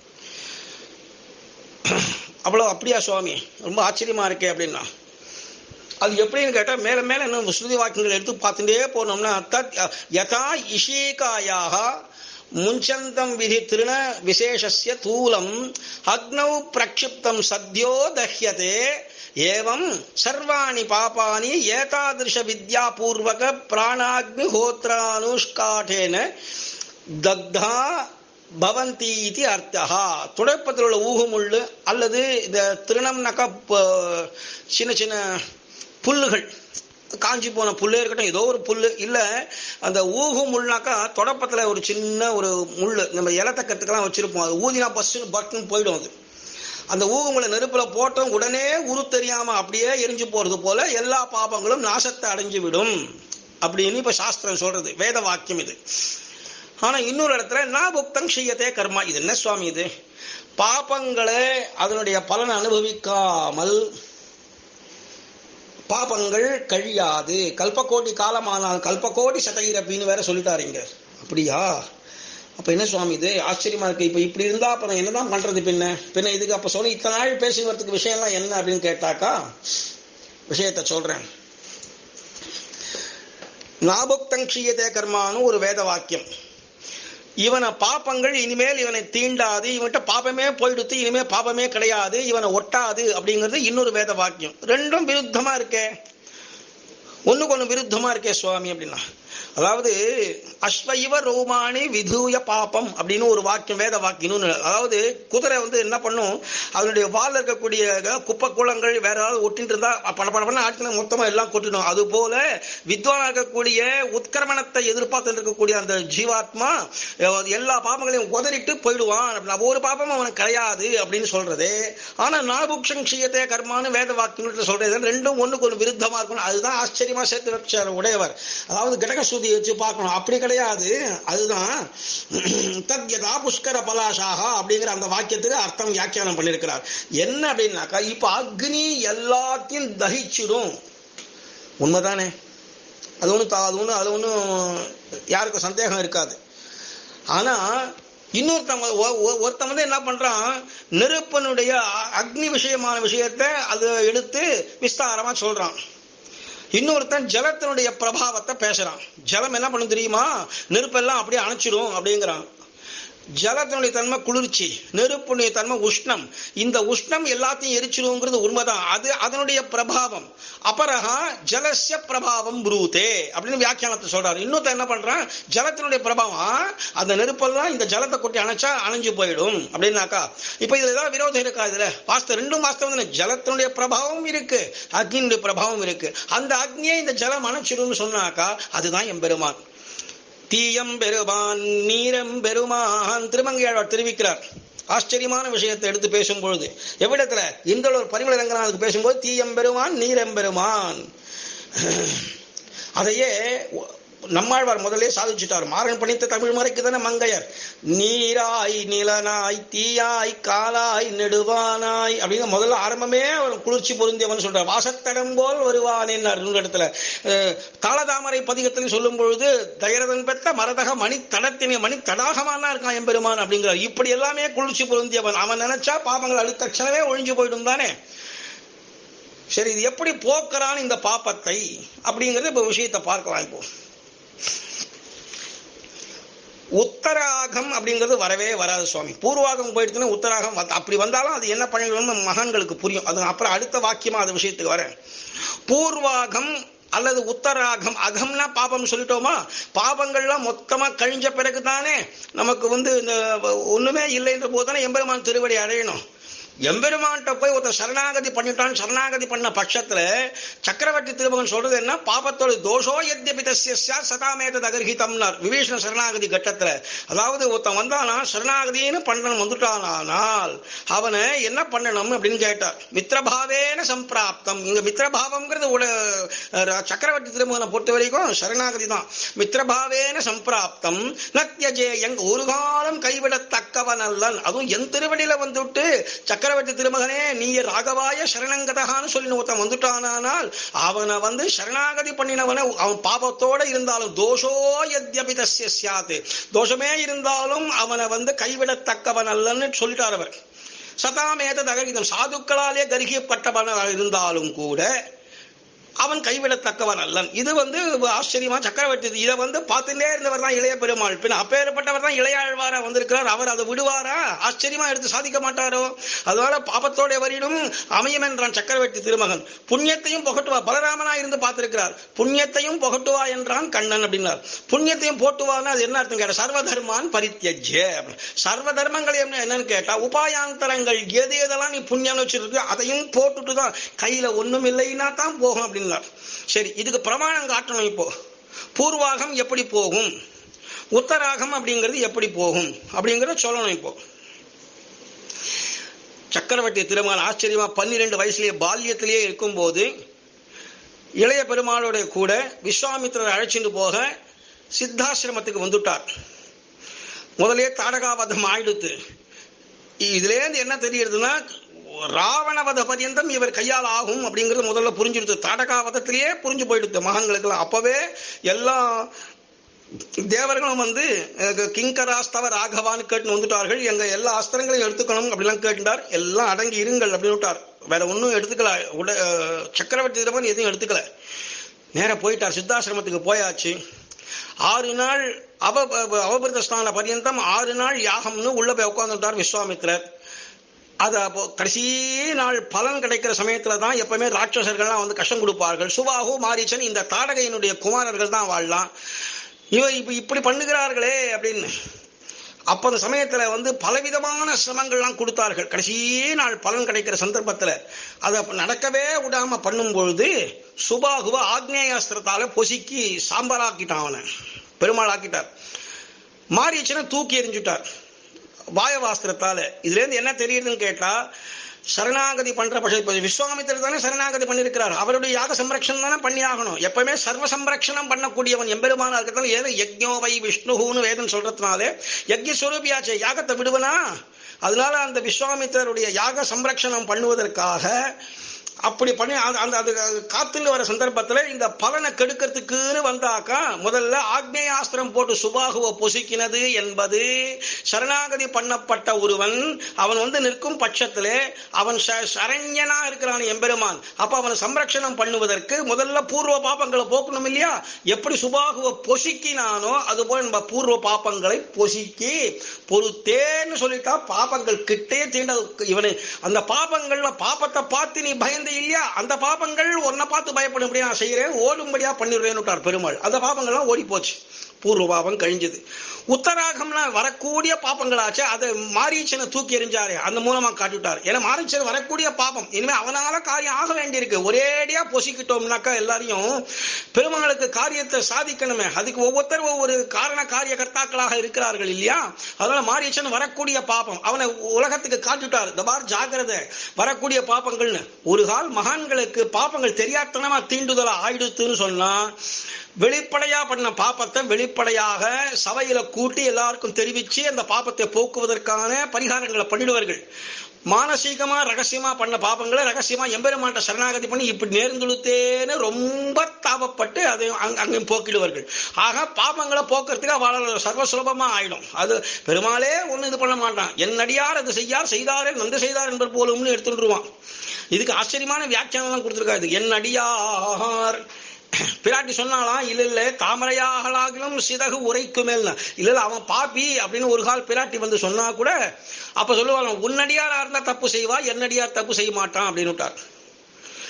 A: அவ்வளவு அப்படியா சுவாமி, ரொம்ப ஆச்சரியமா இருக்கே அப்படின்னா, அது எப்படின்னு கேட்டா மேல மேல இன்னும் ஸ்ருதி வாக்கியங்கள் எடுத்து பார்த்துட்டே போனோம்னா தத் யதா இஷீகாயாக முஞ்சந்தம் விதி திருண விசேஷஸ்ய தூலம் அக்னௌ பிரக்ஷிப்தம் சத்யோ தஹ்யதே ஏவம் சர்வாணி பாபானி ஏதாதிருஷ வித்யா பூர்வக பிராணாக்னி ஹோத்ரானுஷ்காட்டேன தக்தா பவந்தி இது அர்த்தா. துடைப்பத்தில் உள்ள ஊகுமுள்ளு அல்லது இந்த திருணம்னாக்கா சின்ன சின்ன புல்லுகள், காஞ்சி போன புல்லு இருக்கட்டும், ஏதோ ஒரு புல்லு, இல்ல அந்த ஊகு முள்னாக்கா தொடப்பத்துல ஒரு சின்ன ஒரு முள்ளு நம்ம இலத்தக்கத்துக்கெல்லாம் வச்சிருப்போம், அது ஊதினா பட்டுன்னு போயிடும். அது அந்த ஊகுமுள்ள நெருப்புல போட்டோம் உடனே உரு தெரியாம அப்படியே எரிஞ்சு போறது போல எல்லா பாபங்களும் நாசத்தை அடைஞ்சு விடும் அப்படின்னு இப்ப சாஸ்திரம் சொல்றது, வேத வாக்கியம் இது. ஆனா இன்னொரு இடத்துல நாபுக்தம் செய்யத்தே கர்மா, இது என்ன சுவாமி இது, பாபங்களை அதனுடைய பலனை அனுபவிக்காமல் பாபங்கள் கழியாது, கல்பகோடி காலமானால் கல்பகோடி சதைரப்பின்னு வேற சொல்லிட்டாருங்க. அப்படியா, அப்ப என்ன சுவாமி இது ஆச்சரியமா இருக்கு. இப்ப இப்படி இருந்தா அப்ப நான் என்னதான் பண்றது, பின்ன இதுக்கு அப்ப சொல்லி இத்தனை நாள் பேசி வரதுக்கு விஷயம் எல்லாம் என்ன அப்படின்னு கேட்டாக்கா விஷயத்த சொல்றேன். நாபுக்தம் க்ஷீயதே கர்மான்னு ஒரு வேத வாக்கியம், இவனை பாப்பங்கள் இனிமேல் இவனை தீண்டாது, இவன்கிட்ட பாப்பமே போயிடுத்து, இனிமே பாப்பமே கிடையாது, இவனை ஒட்டாது அப்படிங்கிறது இன்னொரு வேத வாக்கியம். ரெண்டும் விருத்தமா இருக்கே, ஒண்ணுக்கு ஒண்ணு விருத்தமா இருக்கே சுவாமி அப்படின்னா. அதாவது அஸ்வைவ ரோமானி விதூய பாபம் அப்படின்னு ஒரு வாக்கியம், வேத வாக்கியம். அதாவது குதிரை என்ன பண்ணும், அதனுடைய வால் இருக்கக்கூடிய குப்பை கூலங்கள் வேற ஏதாவது ஒட்டிட்டு இருந்தா படப்படப்பட ஆட்களை மொத்தமா எல்லாம் கொட்டிடும். அது போல வித்வானா இருக்கக்கூடிய உத்கர்மணத்தை எதிர்பார்த்து இருக்கக்கூடிய அந்த ஜீவாத்மா எல்லா பாபங்களையும் உதறிட்டு போயிடுவான், ஒரு பாபமும் அவனுக்கு கிடையாது அப்படின்னு சொல்றது. ஆனா நாபுக்ஷம் க்ஷீயதே கர்மான்னு வேத வாக்கியம் சொல்றது, ரெண்டும் ஒண்ணுக்கு ஒண்ணு விருத்தமா இருக்கணும். அதுதான் ஆச்சரியமா சேர்த்து வச்சார் உடையவர். அதாவது கடகசூதி வச்சு பார்க்கணும், அப்படி கிடையாது. அதுதான் தத்யதா புஷ்கர பலாசாக அப்படிங்கிற அந்த வாக்கியத்துக்கு அர்த்தம் வியாக்கியானம் பண்ணிருக்கிறார். என்ன அப்படின்னாக்கா, இப்ப அக்னி எல்லாத்தையும் தகிச்சிடும், உண்மைதானே, அது ஒண்ணும் யாருக்கும் சந்தேகம் இருக்காது. ஆனா ஒருத்தன் என்ன பண்றான், நெருப்பனுடைய அக்னி விஷயமான விஷயத்தை அது எடுத்து விஸ்தாரமா சொல்றான். இன்னொருத்தன் ஜலத்தினுடைய பிரபாவத்தை பேசுறான். ஜலம் என்ன பண்ணும் தெரியுமா, நெருப்பெல்லாம் அப்படியே அணைச்சிடும் அப்படிங்கிறான். ஜலத்தினுடைய தன்மை குளிர்ச்சி, நெருப்புடைய தன்மை உஷ்ணம். இந்த உஷ்ணம் எல்லாத்தையும் எரிச்சிடுங்கிறது உண்மைதான், அது அதனுடைய பிரபாவம். அபரஹா ஜலஸ்ய பிரபாவம் ப்ரூதே அப்படின்னு வியாக்கியானத்தை சொல்றாரு. இன்னொருத்த என்ன பண்றான், ஜலத்தினுடைய பிரபாவம், அந்த நெருப்பெல்லாம் இந்த ஜலத்தை கொட்டி அணைச்சா அணைஞ்சு போயிடும் அப்படின்னாக்கா. இப்ப இதுல ஏதாவது விரோதம் இருக்கா, இதுல வாஸ்தவம் ரெண்டும் வாஸ்தவம். ஜலத்தினுடைய பிரபாவம் இருக்கு, அக்னியுடைய பிரபாவம் இருக்கு. அந்த அக்னியை இந்த ஜலம் அணைச்சிடும் சொன்னாக்கா அதுதான் எம்பெருமான். தீயம் பெருமான் நீரம் பெருமான் திருமங்கையாழ்வார் தெரிவிக்கிறார். ஆச்சரியமான விஷயத்தை எடுத்து பேசும்பொழுது எவ்விடத்துல இந்த ஒரு பரிமள ரங்கநாதனுக்கு பேசும்போது தீயம் பெருமான் நீரம் பெருமான், அதையே நம்மாழ்வார் முதலே சாதிச்சுட்டார். மாறன் பணித்த தமிழ் முறைக்கு தானே மங்கையர். நீராய் நிலனாய் தீயாய் காலாய் நெடுவானாய் அப்படின்னு முதல்ல ஆரம்பமே குளிர்ச்சி பொருந்தியவன் சொல்றார். வாசத்தடம் போல் வருவான் என்னார் இடத்துல. தாளதாமரை பதிகத்திலையும் சொல்லும் பொழுது தயரதன் பெற்ற மரதக மணி தடத்தினை மணி தடாகமானா இருக்கான் எம்பெருமான் அப்படிங்கிறார். இப்படி எல்லாமே குளிர்ச்சி பொருந்தியவன். அவன் நினைச்சா பாபங்கள் அடுத்த க்ஷணமே ஒழிஞ்சு போயிடும் தானே. சரி, இது எப்படி போக்குறான் இந்த பாப்பத்தை அப்படிங்கறது இப்ப விஷயத்தை பார்க்கலாம். இப்போ உத்தராகம் அப்படிங்கிறது வரவே வராது சுவாமி. பூர்வாகம் போயிடுச்சுன்னா உத்தராகம் அப்படி வந்தாலும் அது என்ன பண்ணிடணும்னு மகான்களுக்கு புரியும். அது அப்புறம் அடுத்த வாக்கியமா அது விஷயத்துக்கு வரேன். பூர்வாகம் அல்லது உத்தராகம், அகம்னா பாபம் சொல்லிட்டோமா, பாபங்கள்லாம் மொத்தமா கழிஞ்ச பிறகுதானே நமக்கு இந்த ஒண்ணுமே இல்லைன்ற போதுதானே எம்பெருமான் திருவடி அடையணும். எம்பெருமான்கிட்ட போய் ஒருத்தர் சரணாகதி பண்ணிட்டான். சரணாகதி பண்ண பட்சத்துல சக்கரவர்த்தி திருமகன் சொல்றது என்ன, பாபத்தோட தோஷோ யத்யபி தஸ்ய சதாமேதத் அகர்ஹிதம்னார் விபீஷண சரணாகதி கட்டத்துல. அதாவது ஒருத்தன் வந்தானா சரணாகதின்னு பண்ணணும் வந்துட்டானால் அவனை என்ன பண்ணணும் அப்படின்னு கேட்டார். மித்ரபாவேன சம்பிராப்தம். இங்க மித்ரபாவம்ங்கிறது சக்கரவர்த்தி திருமகனை பொறுத்த வரைக்கும் சரணாகதி தான். மித்ரபாவேன சம்பிராப்தம் நத்யஜே, எங்க ஒரு காலம் கைவிடத்தக்கவன் அல்லன். அதுவும் என் திருவடியில வந்துட்டு சக்கரவர்த்தி திருமகனே நீ ராகவாய சரணங்கதகான்னு சொல்லி ஒருத்தன் வந்துட்டானால் அவனை வந்து சரணாகதி பண்ணினவனை அவன் பாபத்தோட இருந்தாலும் தோஷோ யத்யபி தஸ்ய ஸ்யாத், தோஷமே இருந்தாலும் அவனை வந்து கைவிடத்தக்கவன் அல்லன்னு சொல்லிட்டார் அவர். சதாமேதத் அகர்ஹிதம், சாதுக்களாலே கர்ஹியப்பட்டவனாக இருந்தாலும் கூட அவன் கைவிடத்தக்கவன் அல்லன். இது வந்து ஆச்சரியமா சக்கரவர்த்தி இதை வந்து பார்த்துட்டே இருந்தவர் தான் இளைய பெருமாள். பின் அப்பேற்பட்டவர் தான் இளையாழ்வாரா வந்திருக்கிறார். அவர் அதை விடுவாரா? ஆச்சரியமா எடுத்து சாதிக்க மாட்டாரோ? அதனால பாபத்தோட வரியிலும் அமையும் என்றான் சக்கரவர்த்தி திருமகன். புண்ணியத்தையும் புகட்டுவா, பலராமனா இருந்து பார்த்திருக்கிறார். புண்ணியத்தையும் புகட்டுவா என்றான் கண்ணன் அப்படின்னார். புண்ணியத்தையும் போட்டுவான்னு அது என்ன அர்த்தம் கேட்டா, சர்வதர்மான் பரித்யஜ்ய. சர்வ தர்மங்கள் என்னன்னு கேட்டா உபாயாந்தரங்கள் எது எதெல்லாம் நீ புண்ணியம் வச்சிருக்கு அதையும் போட்டுட்டு தான், கையில ஒண்ணும் இல்லைன்னா தான் போகும் அப்படின்னு. சரி, இதுக்கு பிரமாணம் காட்டணும். இப்போ பூர்வாகம் எப்படி போகும், உத்தராகம் அப்படிங்கிறது எப்படி போகும் அப்படிங்கறத சொல்லணும். இப்போ சக்கரவர்த்தி திருமகன் ஆச்சரியமா 12 வயசுலயே பால்யத்திலேயே இருக்கும் போது இளைய பெருமாளோட கூட விஸ்வாமித்திரர் அழைச்சிட்டு போக சித்தாசிரமத்துக்கு வந்துட்டார். முதலே தாடகாவதம் ஆயிடுத்து. இதுல இருந்து என்ன தெரியுதுன்னா ராவணவத பர்யந்தம் இவர் கையால் ஆகும் அப்படிங்கிறது முதல்ல புரிஞ்சுடுது. தாடகாவதத்திலேயே புரிஞ்சு போயிடுது மகான்களுக்கு. அப்பவே எல்லா தேவர்களும் வந்து கிங்கராஸ்தவ ராகவான்னு கேட்டு வந்துட்டார்கள். எங்க எல்லா அஸ்திரங்களையும் எடுத்துக்கணும் அப்படிலாம் கேட்டார். எல்லாம் அடங்கி இருங்கள் அப்படின்னு விட்டார். வேற ஒன்னும் எடுத்துக்கல. சக்கரவர்த்தி திருமகன் எதையும் எடுத்துக்கல. நேர போயிட்டார். சித்தாசிரமத்துக்கு போயாச்சு. 6 நாள் அவபிரதஸ்தான பர்யந்தம் 6 நாள் யாகம்னு உள்ள போய் உட்கார்ந்துட்டார் விஸ்வாமித்திரர். அது அப்போ கடைசி நாள் பலன் கிடைக்கிற சமயத்துல தான் எப்பவுமே ராட்சசர்கள்லாம் வந்து கஷ்டம் கொடுப்பார்கள். சுபாகு மாரீச்சன் இந்த தாடகையினுடைய குமாரர்கள் தான் வாழலாம். இப்படி பண்ணுகிறார்களே அப்படின்னு அப்ப அந்த சமயத்துல வந்து பலவிதமான சிரமங்கள்லாம் கொடுத்தார்கள். கடைசி நாள் பலன் கிடைக்கிற சந்தர்ப்பத்துல அதை நடக்கவே விடாம பண்ணும் பொழுது சுபாகுவ ஆக்னேயாஸ்திரத்தால பொசுக்கி சாம்பராக்கிட்டான். அவனை பெருமாள் ஆக்கிட்டார். மாரீச்சனை தூக்கி எறிஞ்சுட்டார் வாயவாஸ்திரத்தால. இதுல இருந்து என்ன தெரியுதுன்னு கேட்டா, சரணாகதி பண்ற விஸ்வாமித்திரர் தானே சரணாகதி பண்ணிருக்கிறார். அவருடைய யாக சம்ரக்ஷணம் தானே பண்ணி ஆகணும். எப்பவுமே சர்வ சம்ரக்ஷணம் பண்ணக்கூடியவன் எம்பெருமானா இருக்கிறதால ஏதோ யஜ்ஞோவை விஷ்ணுன்னு வேதம் சொல்றதுனால யஜ்ஞஸ்வரூபியாச்சே யாகத்தை விடுவனா. அதனால அந்த விஸ்வாமித்திரருடைய யாக சம்ரக்ஷணம் பண்ணுவதற்காக அப்படி பண்ணி அந்த காத்துல வர சந்தர்ப்பத்துல இந்த பலனை கெடுக்கிறதுக்குன்னு வந்தாக்கா முதல்ல ஆக்னேயாஸ்திரம் போட்டு சுபாகுவை பொசுக்கினது என்பது சரணாகதி பண்ணப்பட்ட ஒருவன் அவன் வந்து நிற்கும் பட்சத்திலே அவன் சரண்யனா இருக்கிறான் எம்பெருமான். அப்ப அவனை சம்ரக்ஷணம் பண்ணுவதற்கு முதல்ல பூர்வ பாபங்களை போக்கணும் இல்லையா? எப்படி சுபாகுவை பொசுக்கினானோ அது போல நம்ம பூர்வ பாபங்களை பொசுக்கி பொறுத்தேன்னு சொல்லிட்டா பாபங்கள் கிட்டே தீண்ட. இவனை அந்த பாபங்கள்ல பாபத்தை பார்த்து நீ பயந்து இல்லையா, அந்த பாபங்கள் உன்னை பார்த்து பயப்படும்படியா நான் செய்யறேன், ஓடும்படியா பண்ணிடுறேன்னு பெருமாள். அந்த பாபங்கள்லாம் ஓடி போச்சு. பூர்வ பாபம் கழிஞ்சது. உத்தராகம்னா வரக்கூடிய பாப்பங்களாச்சு. அதை மாரீச்சனை தூக்கி எறிஞ்சாரு, அந்த மூலமா காட்டிவிட்டார். ஏன்னா மாரீச்சன் வரக்கூடிய பாப்பம், இனிமே அவனால காரியம் ஆக வேண்டியிருக்கு. ஒரேடியா பொசிக்கிட்டோம்னாக்கா எல்லாரையும் பெருமாளுக்கு காரியத்தை சாதிக்கணுமே, அதுக்கு ஒவ்வொருத்தரும் ஒவ்வொரு காரண காரிய கர்த்தாக்களாக இருக்கிறார்கள் இல்லையா. அதனால மாரீச்சன் வரக்கூடிய பாப்பம் அவனை உலகத்துக்கு காட்டிவிட்டார். இந்த மாதிரி ஜாக்கிரதை வரக்கூடிய பாப்பங்கள்னு. ஒரு கால் மகான்களுக்கு பாப்பங்கள் தெரியாதனமா தீண்டுதலா ஆயிடுத்துன்னு சொன்னா வெளிப்படையா பண்ண பாப்பத்தை வெளிப்படையாக சபையில கூட்டி எல்லாருக்கும் தெரிவிச்சு அந்த பாப்பத்தை போக்குவதற்கான பரிகாரங்களை பண்ணிடுவார்கள். மானசீகமா ரகசியமா பண்ண பாப்பங்களை ரகசியமா எம்பெருமான்ட்ட சரணாகதி பண்ணி இப்படி நேர்ந்துழுத்தேன்னு ரொம்ப தாபப்பட்டு அதை அங்கேயும் போக்கிடுவார்கள். ஆக பாப்பங்களை போக்குறதுக்கு அவள சர்வ சுலபமா ஆயிடும். அது பெருமாளே ஒண்ணு இது பண்ண மாட்டான். என்னடியார் அது செய்யார் செய்தாரே நந்து செய்தார் என்பது போலும்னு எடுத்துருவான். இதுக்கு ஆச்சரியமான வியாக்கியானம் கொடுத்திருக்காரு. என் அடியார் பிராட்டி சொன்னாலாம், இல்ல தாமரையாகலாகிலும் சிதகு உரைக்குமேல், இல்ல அவன் பாப்பி அப்படின்னு ஒரு கால் பிராட்டி வந்து சொன்னா கூட அப்ப சொல்லுவாங்க, உன்னடியாரா இருந்தா தப்பு செய்வா, என்னடியார் தப்பு செய்ய மாட்டான் அப்படின்னு விட்டார்.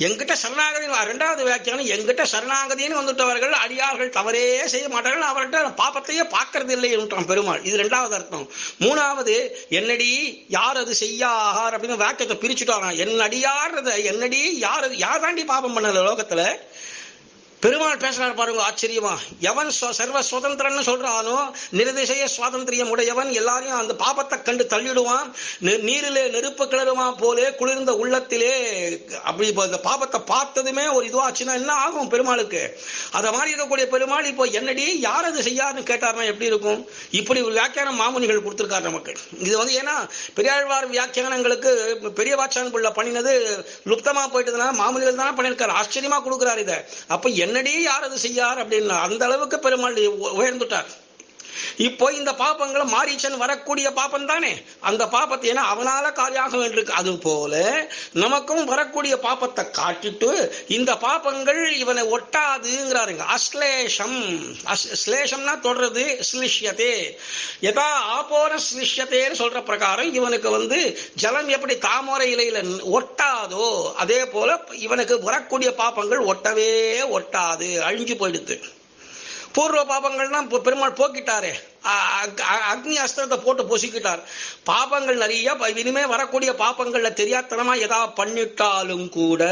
A: எங்கிட்ட சரணாகதி. இரண்டாவது வியாக்கியானம், எங்கிட்ட சரணாகதின்னு வந்துட்டவர்கள் அடியார்கள் தவறே செய்ய மாட்டார்கள், அவர்கிட்ட பாப்பத்தையே பார்க்கறது இல்லை என்றான் பெருமாள். இது இரண்டாவது அர்த்தம். மூணாவது, என்னடி யார் அது செய்யார் அப்படின்னு வாக்கியத்தை பிரிச்சுட்டாராம். என் அடியார்றத என்னடி யார் தாண்டி பாபம் பண்ணல லோகத்துல. பெருமாள் பேசுறாரு பாருங்க, ஆச்சரியமா. எவன் சர்வ சுதந்திரன்னு சொல்றானோ, நிர்திசய சுவாதந்திரியம் உடையவன், எல்லாரையும் அந்த பாபத்தை கண்டு தள்ளிடுவான். நீரிலே நெருப்பு கிளறுமா போலே குளிர்ந்த உள்ளத்திலே. அப்படி இந்த பாபத்தை பார்த்ததுமே ஒரு இதுவாச்சுன்னா என்ன ஆகும் பெருமாளுக்கு? அத மாதிரி இருக்கக்கூடிய பெருமாள் இப்போ என்னடி யார் அது செய்யாருன்னு கேட்டார்னா எப்படி இருக்கும்? இப்படி ஒரு வியாக்கியானம் மாமுனிகள் கொடுத்திருக்காரு நமக்கு. இது ஏன்னா பெரியாழ்வார் வியாக்கியானங்களுக்கு பெரிய வாச்சான் பிள்ளை பண்ணினது லுப்தமா போயிட்டதுனால மாமுனிகள் தானே பண்ணிருக்காரு. ஆச்சரியமா கொடுக்குறாரு இதை. அப்ப என்னடி யார் அது செய்யார் அப்படின்னா அந்த அளவுக்கு பெருமாள் உயர்ந்துட்டார். இப்போ இந்த பாப்பங்களை மாரீச்சன் வரக்கூடிய பாப்பம் தானே, அந்த பாப்பத்தை ஏன்னா அவனால காரியாக வேண்டியிருக்கு. அது போல நமக்கும் வரக்கூடிய பாப்பத்தை காட்டிட்டு இந்த பாப்பங்கள் இவனை ஒட்டாதுங்கிறாருங்க. அஸ்லேஷம், ஸ்லேஷம்னா தொடர்றது, ஸ்லிஷ்யதே யதா ஆபோன ஸ்லிஷ்யத்தேன்னு சொல்ற பிரகாரம் இவனுக்கு ஜலம் எப்படி தாமரை இலையில ஒட்டாதோ அதே போல இவனுக்கு வரக்கூடிய பாப்பங்கள் ஒட்டவே ஒட்டாது, அழிஞ்சு போயிடுது. பூர்வ பாபங்கள்னா பெருமாள் போக்கிட்டாரே, அக்னி அஸ்திரத்தை போட்டு பொசிக்கிட்டார். பாபங்கள் நிறைய இனிமே வரக்கூடிய பாபங்கள்ல தெரியாதனமா ஏதாவது பண்ணிட்டாலும் கூட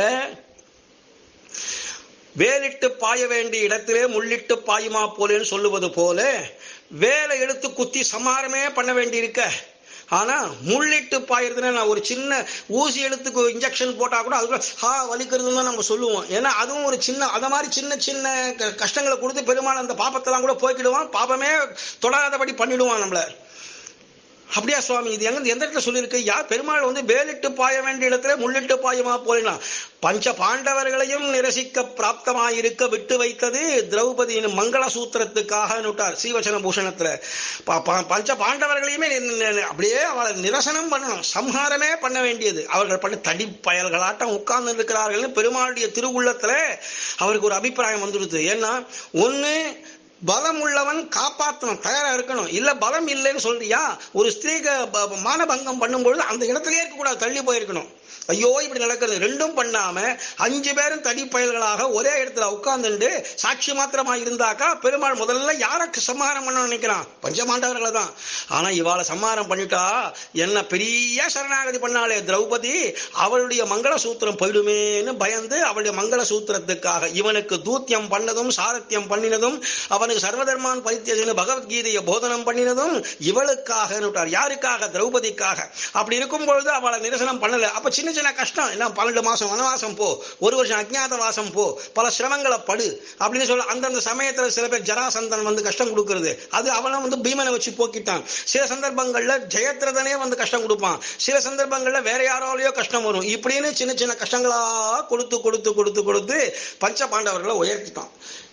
A: வேலிட்டு பாய வேண்டிய இடத்திலே முள்ளிட்டு பாயுமா போலேன்னு சொல்லுவது போல வேலை எடுத்து குத்தி சமாரமே பண்ண வேண்டி இருக்க. ஆனா முள்ளிட்டு பாயிருதுன்னா நான் ஒரு சின்ன ஊசி எடுத்து இன்ஜெக்ஷன் போட்டா கூட அது வலிக்கிறதுன்னு தான் நம்ம சொல்லுவோம். ஏன்னா அதுவும் ஒரு சின்ன அத மாதிரி சின்ன சின்ன கஷ்டங்களை கொடுத்து பெருமாள் அந்த பாப்பத்தெல்லாம் கூட போக்கிடுவான், பாப்பமே தொடாதபடி பண்ணிடுவான் நம்மள. அப்படியா சுவாமி? இது எந்த இடத்துல சொல்லியிருக்கு? யார் பெருமாள் வேலிட்டு பாய வேண்டிய இடத்துல முள்ளிட்டு பாயுமா போயினா பஞ்ச பாண்டவர்களையும் நிரசிக்க பிராப்தமாயிருக்க விட்டு வைத்தது திரௌபதியின் மங்கள சூத்திரத்துக்காக நுட்டார் ஸ்ரீவச்சன பூஷணத்துல. பஞ்ச பாண்டவர்களையுமே அப்படியே அவளை நிரசனம் பண்ணணும், சம்ஹாரமே பண்ண வேண்டியது. அவர்கள் பண்ண தடி பயல்களாட்டம் உட்கார்ந்து இருக்கிறார்கள். பெருமாளுடைய திருவுள்ளத்துல அவருக்கு ஒரு அபிப்பிராயம் வந்துடுது. ஏன்னா ஒண்ணு பலம் உள்ளவன் காப்பாற்றணும், தயாரா இருக்கணும். இல்ல பலம் இல்லைன்னு சொல்றியா, ஒரு ஸ்திரீக்கு மானபங்கம் பண்ணும்பொழுது அந்த இடத்துலயே இருக்க கூடாது, தள்ளி போயிருக்கணும். ஐயோ இப்படி நடக்கிறது. ரெண்டும் பண்ணாம 5 பேரும் தடி பயல்களாக ஒரே இடத்துல உட்கார்ந்துட்டு சாட்சி மாத்திரமா இருந்தாக்கா பெருமாள் முதல்ல யாருக்கு சம்ஹாரம் பண்ண நினைக்கிறான்? பஞ்சமாண்டவர்களை தான். ஆனா இவாளை சம்ஹாரம் பண்ணிட்டா என்ன பெரிய சரணாகதி பண்ணாலே திரௌபதி, அவளுடைய மங்கள சூத்திரம் போயிடுமேன்னு பயந்து அவளுடைய மங்கள சூத்திரத்துக்காக இவனுக்கு தூத்தியம் பண்ணதும் சாரத்தியம் பண்ணினதும் அவனுக்கு சர்வதர்மான் பரித்தியஜன பகவத்கீதையை போதனம் பண்ணினதும் இவளுக்காக நுட்டார். யாருக்காக? திரௌபதிக்காக. அப்படி இருக்கும் பொழுது அவளை நிரசனம் பண்ணல. அப்ப சின்ன சின்ன கஷ்டம் எல்லாம் 12 மாசம் வனவாசம் போ, 1 வருஷம் அஜ்ஞாத வாசம் போ, பல சிரமங்களை படு அப்படின்னு சொல்ல அந்தந்த சமயத்துல சில பேர் ஜராசந்தன் கஷ்டம் கொடுக்கறது, அது அவனை பீமனை வச்சு போக்கிட்டான். சில சந்தர்ப்பங்கள்ல ஜெயத்ரதனே கஷ்டம் கொடுப்பான், சில சந்தர்ப்பங்கள்ல வேற யாராலையோ கஷ்டம் வரும். இப்படின்னு சின்ன சின்ன கஷ்டங்களா கொடுத்து கொடுத்து கொடுத்து கொடுத்து பஞ்ச பாண்டவர்களை உயர்த்திட்டான்.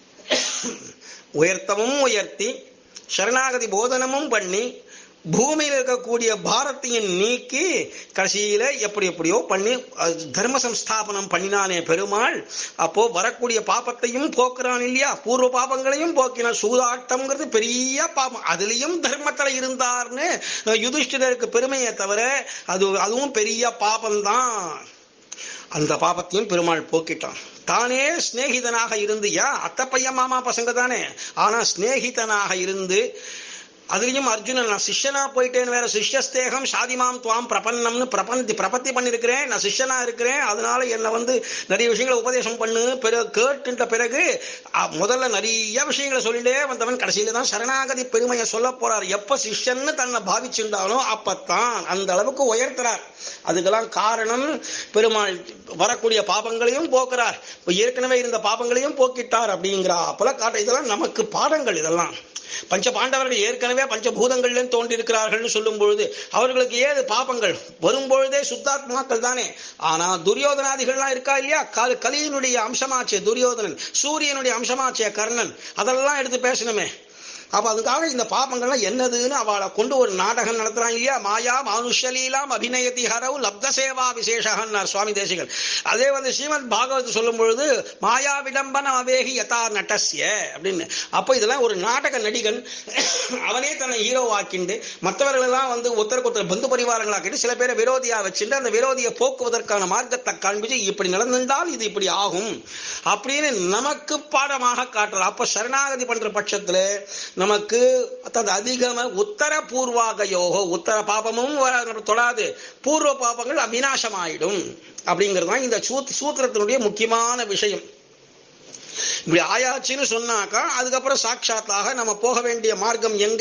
A: உயர்த்தமும் உயர்த்தி சரணாகதி போதனமும் பண்ணி பூமியில் இருக்கக்கூடிய பாரத்தையும் நீக்கி கடைசியில எப்படி எப்படியோ பண்ணி தர்ம சம்ஸ்தாபனம் பண்ணினானே பெருமாள். அப்போ வரக்கூடிய பாபத்தையும் போக்குறான் இல்லையா, பூர்வ பாபங்களையும் போக்கினான். சூதாட்டம்ங்கிறது பெரிய பாபம், அதுலயும் தர்மத்துல இருந்தார்னு யுதிஷ்டிரருக்கு பெருமையை தவிர அதுவும் பெரிய பாபம்தான். அந்த பாபத்தையும் பெருமாள் போக்கிட்டான். தானே சிநேகிதனாக இருந்து, அத்த பையன் மாமா பசங்க தானே, ஆனா சிநேகிதனாக இருந்து அதுலயும் அர்ஜுனன் நான் சிஷ்யனா போயிட்டேன்னு வேற, சிஷ்யஸ்தேகம் சாதிமாம் துவாம் பிரபன்னம்னு பிரபத்தி பண்ணிருக்கிறேன், நான் சிஷ்யனா இருக்கிறேன், அதனால என்ன நிறைய விஷயங்களை உபதேசம் பண்ணு கேட்டுட்ட பிறகு முதல்ல நிறைய விஷயங்களை சொல்லிட்டே வந்தவன் கடைசியில தான் சரணாகதி பெருமையை சொல்ல போறார். எப்ப சிஷ்யன்னு தன்னை பாவிச்சுட்டானோ அப்பத்தான் அந்த அளவுக்கு உயர்த்துறார். அதுக்கெல்லாம் காரணம் பெருமாள் வரக்கூடிய பாபங்களையும் போக்குறார், ஏற்கனவே இருந்த பாபங்களையும் போக்கிட்டார் அப்படிங்கிறா அப்பல காட்ட. இதெல்லாம் நமக்கு பாடங்கள். இதெல்லாம் பஞ்ச பாண்டவர்கள் ஏற்கனவே பஞ்சபூதங்கள்ல தோன்றி இருக்கிறார்கள் சொல்லும் பொழுது அவர்களுக்கு ஏது பாபங்கள் வரும்பொழுதே சுத்தாத்மாக்கள் தானே. ஆனா துரியோதனாதிகள்லாம் இருக்கா இல்லையா, கலியினுடைய அம்சமாச்சே துரியோதனன், சூரியனுடைய அம்சமாச்சே கர்ணன், அதெல்லாம் எடுத்து பேசணுமே. அப்ப அதுக்காக இந்த பாபங்கள்லாம் என்னதுன்னு அவளை கொண்டு ஒரு நாடகம் நடத்துறாங்க இல்லையா. மாயா மானுஷலீலாம் அபிநயதி ஹரவு லப்த சேவா விசேஷகன்னார் சுவாமி தேசிகன். அதே வந்து ஸ்ரீமத் பாகவத் சொல்லும் பொழுது மாயா விடம்பன அவேகி யதா நட்டஸ்ய அப்படின்னு. அப்ப இதெல்லாம் ஒரு நாடக நடிகன் அவனே தன்னை ஹீரோ ஆக்கிண்டு மற்றவர்கள் எல்லாம் வந்து ஒருத்தருக்கு ஒருத்தர் பந்து பரிவாரங்களாக்கிட்டு சில பேரை விரோதியா வச்சுட்டு அந்த விரோதியை போக்குவதற்கான மார்க்கத்தை காண்பிச்சு இப்படி நடந்தால் இது இப்படி ஆகும் அப்படின்னு நமக்கு பாடமாக காட்டுறார். அப்ப சரணாகதி பண்ற பட்சத்துல நமக்கு அதிகமா உத்தர பூர்வாக யோகோ, உத்தர பாபமும் தொடாது, பூர்வ பாபங்கள் அவிநாசமாயிடும் அப்படிங்கிறது இந்த சூத்திரத்தினுடைய முக்கியமான விஷயம். இப்படி ஆயாச்சுன்னு சொன்னாக்கா அதுக்கப்புறம் சாட்சாத்தாக நம்ம போக வேண்டிய மார்க்கம் எங்க,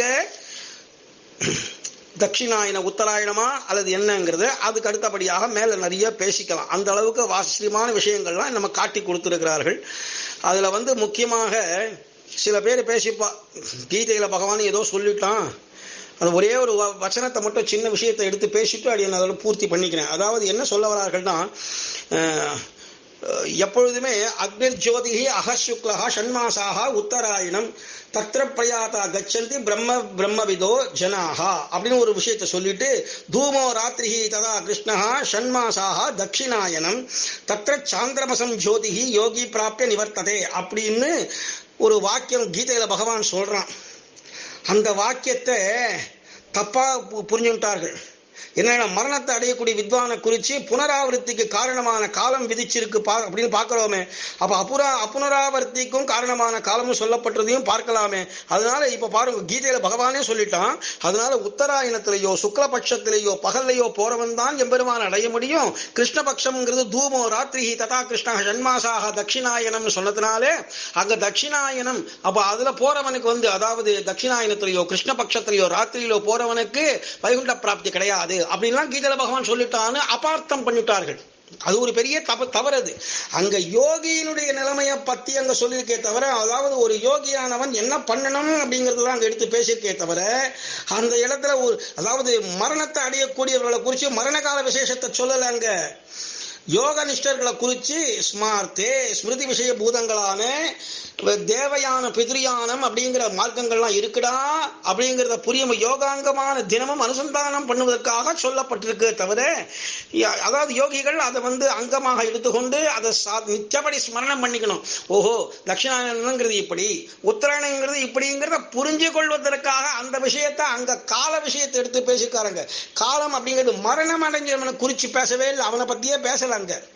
A: தட்சிணாயன உத்தராயணமா அல்லது என்னங்கிறது அதுக்கு அடுத்தபடியாக மேல நிறைய பேசிக்கலாம். அந்த அளவுக்கு ஆச்சரியமான விஷயங்கள்லாம் நம்ம காட்டி கொடுத்திருக்கிறார்கள். அதுல வந்து முக்கியமாக சில பேர் பேசிப்பா, கீதையில பகவான் ஏதோ சொல்லிட்டான், அது ஒரே ஒரு வச்சனத்தை மட்டும் சின்ன விஷயத்தை எடுத்து பேசிட்டு அப்படி நான் அதோட பூர்த்தி பண்ணிக்கிறேன். அதாவது என்ன சொல்ல வரார்கள்னா, எப்பொழுதுமே அக்னிர் ஜோதிஹி அகசுக்லஹா ஷண்மாசாக உத்தராயணம் தத்ர பிரயாதா கச்சந்தி பிரம்மவிதோ ஜனாஹா அப்படின்னு ஒரு விஷயத்தை சொல்லிட்டு, தூமோ ராத்திரிஹி ததா கிருஷ்ணஹா ஷண்மாசாக தட்சிணாயனம் தத்ர சாந்திரமசம் ஜோதிஹி யோகி பிராப்திய நிவர்த்ததே அப்படின்னு ஒரு வாக்கியம் கீதையில பகவான் சொல்றான். அந்த வாக்கியத்தை தப்பா புரிஞ்சுட்டார்கள். என்னன்னா, மரணத்தை அடையக்கூடிய வித்வானை குறிச்சு புனராவர்த்திக்கு காரணமான காலம் விதிச்சிருக்கு அப்படின்னு பார்க்கிறோமே. அப்ப அப்புனராவர்த்திக்கும் காரணமான காலமும் சொல்லப்பட்டதையும் பார்க்கலாமே. அதனால இப்ப பாருங்க, கீதையில பகவானே சொல்லிட்டான். அதனால உத்தராயணத்திலேயோ சுக்லபட்சத்திலேயோ பகல்லையோ போறவன் தான் எம்பெருமான் அடைய முடியும். கிருஷ்ணபக்ஷம்ங்கிறது தூமோ ராத்திரி ததா கிருஷ்ண ஜன்மாசாக தட்சிணாயனம் சொன்னதுனாலே அங்க தட்சிணாயனம், அப்ப அதுல போறவனுக்கு வந்து அதாவது தட்சிணாயனத்திலேயோ கிருஷ்ணபக்ஷத்திலேயோ ராத்திரியிலோ போறவனுக்கு வைகுண்ட பிராப்தி கிடையாது அப்படின்லாம் கீதையில பகவான் சொல்லிட்டான்னு அபார்த்தம் பண்ணிட்டார்கள். அது ஒரு பெரிய தவறது. அங்க யோகியினுடைய நிலைமையை பத்தி அங்க சொல்லியிருக்கே தவிர, அதாவது ஒரு யோகியானவன் என்ன பண்ணணும் அப்படிங்கறதுதான் அங்க எடுத்து பேசியிருக்கே தவிர, அந்த இடத்துல ஒரு அதாவது மரணத்தை அடையக்கூடியவர்களை குறிச்சு மரணகால விசேஷத்தை சொல்லல. அங்க யோக நிஷ்டர்களை குறிச்சு ஸ்மார்த்தே ஸ்மிருதி விஷய பூதங்களான தேவயான பிதிரியானம் அப்படிங்கிற மார்க்கங்கள்லாம் இருக்குடா அப்படிங்கிறத புரியும் யோகாங்கமான தினமும் அனுசந்தானம் பண்ணுவதற்காக சொல்லப்பட்டிருக்கு தவிர, அதாவது யோகிகள் அதை வந்து அங்கமாக எடுத்துக்கொண்டு அதை நிச்சயப்படி ஸ்மரணம் பண்ணிக்கணும். ஓஹோ தட்சிணாயனங்கிறது இப்படி, உத்தராயணங்கிறது இப்படிங்கிறத புரிஞ்சு கொள்வதற்காக அந்த விஷயத்தை அங்க கால விஷயத்தை எடுத்து பேசிக்காரங்க. காலம் அப்படிங்கிறது மரணம் அடைஞ்சவனை குறிச்சு பேசவே இல்லை, அவனை பத்தியே பேசலாங்க.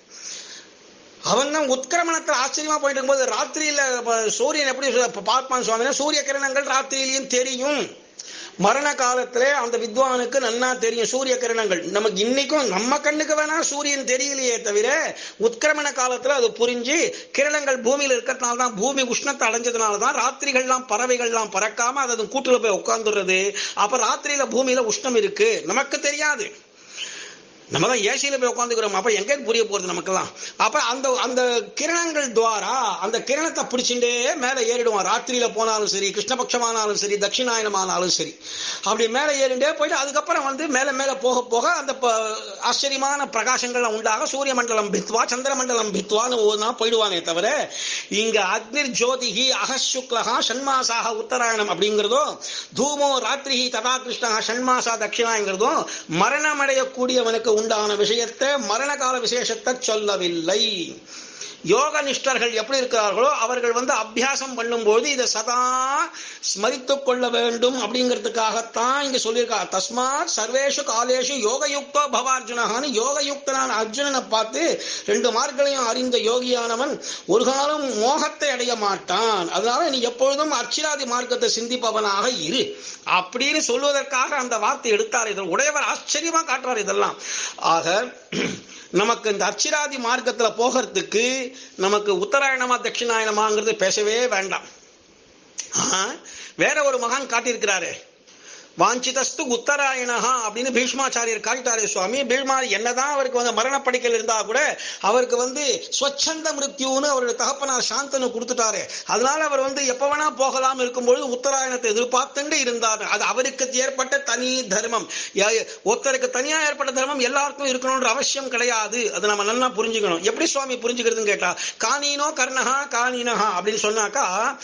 A: அவன் தான் உத்கிரமணத்தில் ஆச்சரியமா போயிட்டு இருக்கும்போது ராத்திரியில சூரியன் எப்படி பார்ப்பான் சுவாமினா, சூரிய கிரணங்கள் ராத்திரியிலையும் தெரியும். மரண காலத்துல அந்த வித்வானுக்கு நன்னா தெரியும் சூரிய கிரணங்கள். நமக்கு இன்னைக்கும் நம்ம கண்ணுக்கு வேணா சூரியன் தெரியலையே தவிர, உத்கிரமண காலத்துல அது புரிஞ்சு கிரணங்கள் பூமியில இருக்கிறதுனாலதான், பூமி உஷ்ணத்தை அடைஞ்சதுனாலதான் ராத்திரிகள்லாம் பறவைகள்லாம் பறக்காம அது கூட்டுல போய் உட்கார்ந்துடுறது. அப்ப ராத்திரியில பூமியில உஷ்ணம் இருக்கு, நமக்கு தெரியாது. நம்ம தான் ஏசியில போய் உட்காந்துக்கிறோம். அப்ப எங்க புரிய போறது நமக்கெல்லாம். அப்ப அந்த கிரணங்கள் துவாரா அந்த கிரணத்தை பிடிச்சுட்டே மேல ஏறிடுவான். ராத்திரியில போனாலும் சரி, கிருஷ்ணபக்ஷமானாலும் சரி, தட்சிணாயனமானாலும் சரி, அப்படி மேல ஏறிண்டே போயிட்டு அதுக்கப்புறம் வந்து மேல மேல போக போக அந்த ஆச்சரியமான பிரகாசங்கள்லாம் உண்டாக சூரிய மண்டலம் பித்வா சந்திர மண்டலம் பித்வான்னு போயிடுவானே தவிர, இங்க அக்னிர் ஜோதிஹி அகசுக்லஹா ஷண்மாசாக உத்தராயணம் அப்படிங்கிறதோ, தூமோ ராத்திரிஹி ததா கிருஷ்ணா ஷண்மாசா தட்சிணாங்கிறதோ மரணம் அடையக்கூடியவனுக்கு உண்டான விஷயத்தை மரணகால விசேஷத்தை சொல்லவில்லை. யோக நிஷ்டர்கள் எப்படி இருக்கிறார்களோ அவர்கள் வந்து அபியாசம் பண்ணும்போது இதை சதா ஸ்மரித்துக் கொள்ள வேண்டும் அப்படிங்கிறதுக்காகத்தான் இங்க சொல்லியிருக்கார். தஸ்மாத் சர்வேஷு காலேஷு யோகயுக்தோ பவார்ஜுனஹான்னு யோகயுக்தனான அர்ஜுனனை பார்த்து ரெண்டு மார்க்களையும் அறிந்த யோகியானவன் ஒரு காலம் மோகத்தை அடைய மாட்டான். அதனால நீ எப்பொழுதும் அர்ச்சிராதி மார்க்கத்தை சிந்திப்பவனாக இரு அப்படின்னு சொல்வதற்காக அந்த வார்த்தை எடுத்தார். இதில் உடையவர் ஆச்சரியமா காட்டுறார் இதெல்லாம். ஆக நமக்கு இந்த அர்ச்சிராதி மார்க்கத்துல போகிறதுக்கு நமக்கு உத்தராயணமா தட்சிணாயனமாங்கிறது பேசவே வேண்டாம். வேற ஒரு மகான் காட்டியிருக்கிறாரு. வாஞ்சிதஸ்து உத்தராயணஹா அப்படின்னு பீஷ்மாச்சாரியர் காட்டிட்டாரே சுவாமி. பீஷ்மா என்னதான் அவருக்கு வந்து மரணப்படிக்கையில் இருந்தா கூட அவருக்கு வந்து ஸ்வச்சந்த மிருத்யூன்னு அவருடைய தகப்பனார் சாந்தனு கொடுத்துட்டாரு. அதனால அவர் வந்து எப்ப வேணா போகலாம் இருக்கும்பொழுது உத்தராயணத்தை எதிர்பார்த்துட்டு இருந்தார். அது அவருக்கு ஏற்பட்ட தனி தர்மம். ஒருத்தருக்கு தனியா ஏற்பட்ட தர்மம் எல்லாருக்கும் இருக்கணும்ன்ற அவசியம் கிடையாது. அது நம்ம நல்லா புரிஞ்சுக்கணும். எப்படி சுவாமி புரிஞ்சுக்கிறதுன்னு கேட்டா, காணீனோ கர்ணஹா காணீனஹா அப்படின்னு சொன்னாக்கா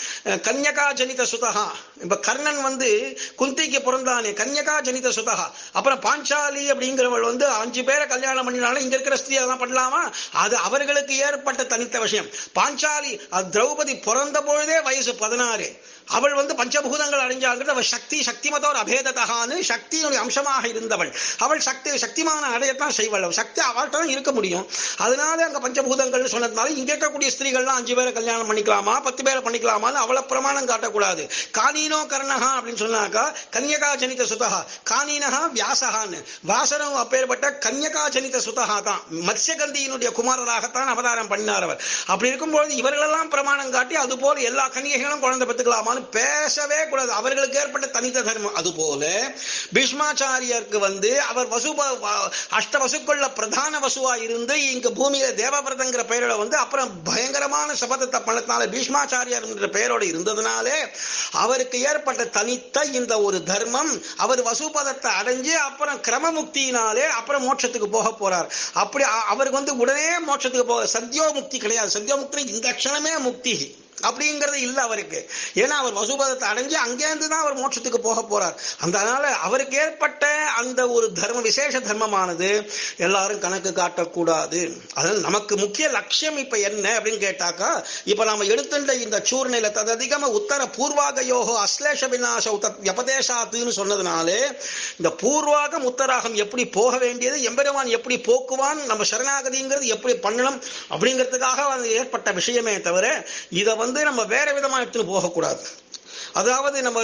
A: கன்யகா ஜனித சுதஹா. இப்ப கர்ணன் வந்து குந்திக்கு பிறந்தானே, கன்யகா ஜனித சுதஹா. அப்புறம் பாஞ்சாலி அப்படிங்கிறவள் வந்து 5 பேரை கல்யாணம் பண்ணினாலும் இங்க இருக்கிற ஸ்திரீ அதெல்லாம் பண்ணலாமா? அது அவர்களுக்கு ஏற்பட்ட தனித்த விஷயம். பாஞ்சாலி திரௌபதி பிறந்த பொழுதே வயசு 16. அவள் வந்து பஞ்சபூதங்கள் அடைஞ்சாங்கிறது அவள் சக்திமதோர் அபேதகான்னு சக்தியினுடைய அம்சமாக இருந்தவள். அவள் சக்திமான அடையத்தான் செய்வள். சக்தி அவள்கிட்ட தான் இருக்க முடியும். அதனால அங்க பஞ்சபூதங்கள் சொன்னதுனால இங்க இருக்கக்கூடிய ஸ்திரீகள்லாம் 5 பேரை கல்யாணம் பண்ணிக்கலாமா 10 பேரை பண்ணிக்கலாமான்னு அவளை பிரமாணம் காட்டக்கூடாது. காணீனோ கர்ணஹா அப்படின்னு சொன்னாக்கா கன்யகா ஜனித சுதஹா. காணீனஹா வியாசகான்னு. வியாசரும் அப்பேற்பட்ட கன்யகா ஜனித சுதஹா தான். மத்ஸ்யகந்தியினுடைய குமாரராகத்தான் அவதாரம் பண்ணினார் அவர். அப்படி இருக்கும்போது இவர்களெல்லாம் பிரமாணம் காட்டி அது போல எல்லா கன்னிகைகளும் குழந்தை பெற்றுக்கலாமா பேசவே கூடாது. அவர்களுக்கு ஏற்பட்ட தனித்த தர்மம். அதுபோல பீஷ்மாச்சாரியருக்கு வந்து அவர் அஷ்டவசுக்குள்ள பிரதான வசுவா இருந்து இங்க பூமியில தேவவிரதங்கிற பெயரோட வந்து அப்புறம் பயங்கரமான சபதத்தை பண்ணத்தினால பீஷ்மாச்சாரியர் என்ற பெயரோட இருந்ததுனாலே அவருக்கு ஏற்பட்ட தனித்த இந்த ஒரு தர்மம். அவர் வசுபதத்தை அடைஞ்சு அப்புறம் கிரமமுக்தியினாலே அப்புறம் மோட்சத்துக்கு போக போறார். அப்படி அவருக்கு வந்து உடனே மோட்சத்துக்கு போக சத்யோ முக்தி கிடையாது. சத்யோ முக்தி இந்த க்ஷணமே முக்தி அப்படிங்கிறது இல்ல அவருக்கு. ஏன்னா அவர் வசுபதத்தை அடைஞ்சு அங்கேருந்து தான் அவர் மோட்சத்துக்கு போக போறார். அதனால அவருக்கு ஏற்பட்ட அந்த ஒரு தர்ம விசேஷ தர்மமானது எல்லாரும் கணக்கு காட்டக்கூடாது. அதனால நமக்கு முக்கிய லட்சியம் இப்ப என்ன அப்படின்னு கேட்டாக்கா, இப்ப நாம எடுத்துட்ட இந்த சூர்நிலை தததிகம உத்தர பூர்வாகயோகோ அஸ்லேஷ விநாச வியபதேசாத்துன்னு சொன்னதுனாலே இந்த பூர்வாகம் உத்தராகம் எப்படி போக வேண்டியது, எம்பெருமான் எப்படி போக்குவான், நம்ம சரணாகதிங்கிறது எப்படி பண்ணணும் அப்படிங்கிறதுக்காக ஏற்பட்ட விஷயமே தவிர இதை வந்து நம்ம வேற விதமா எடுத்துட்டு போகக்கூடாது. அதாவது நம்ம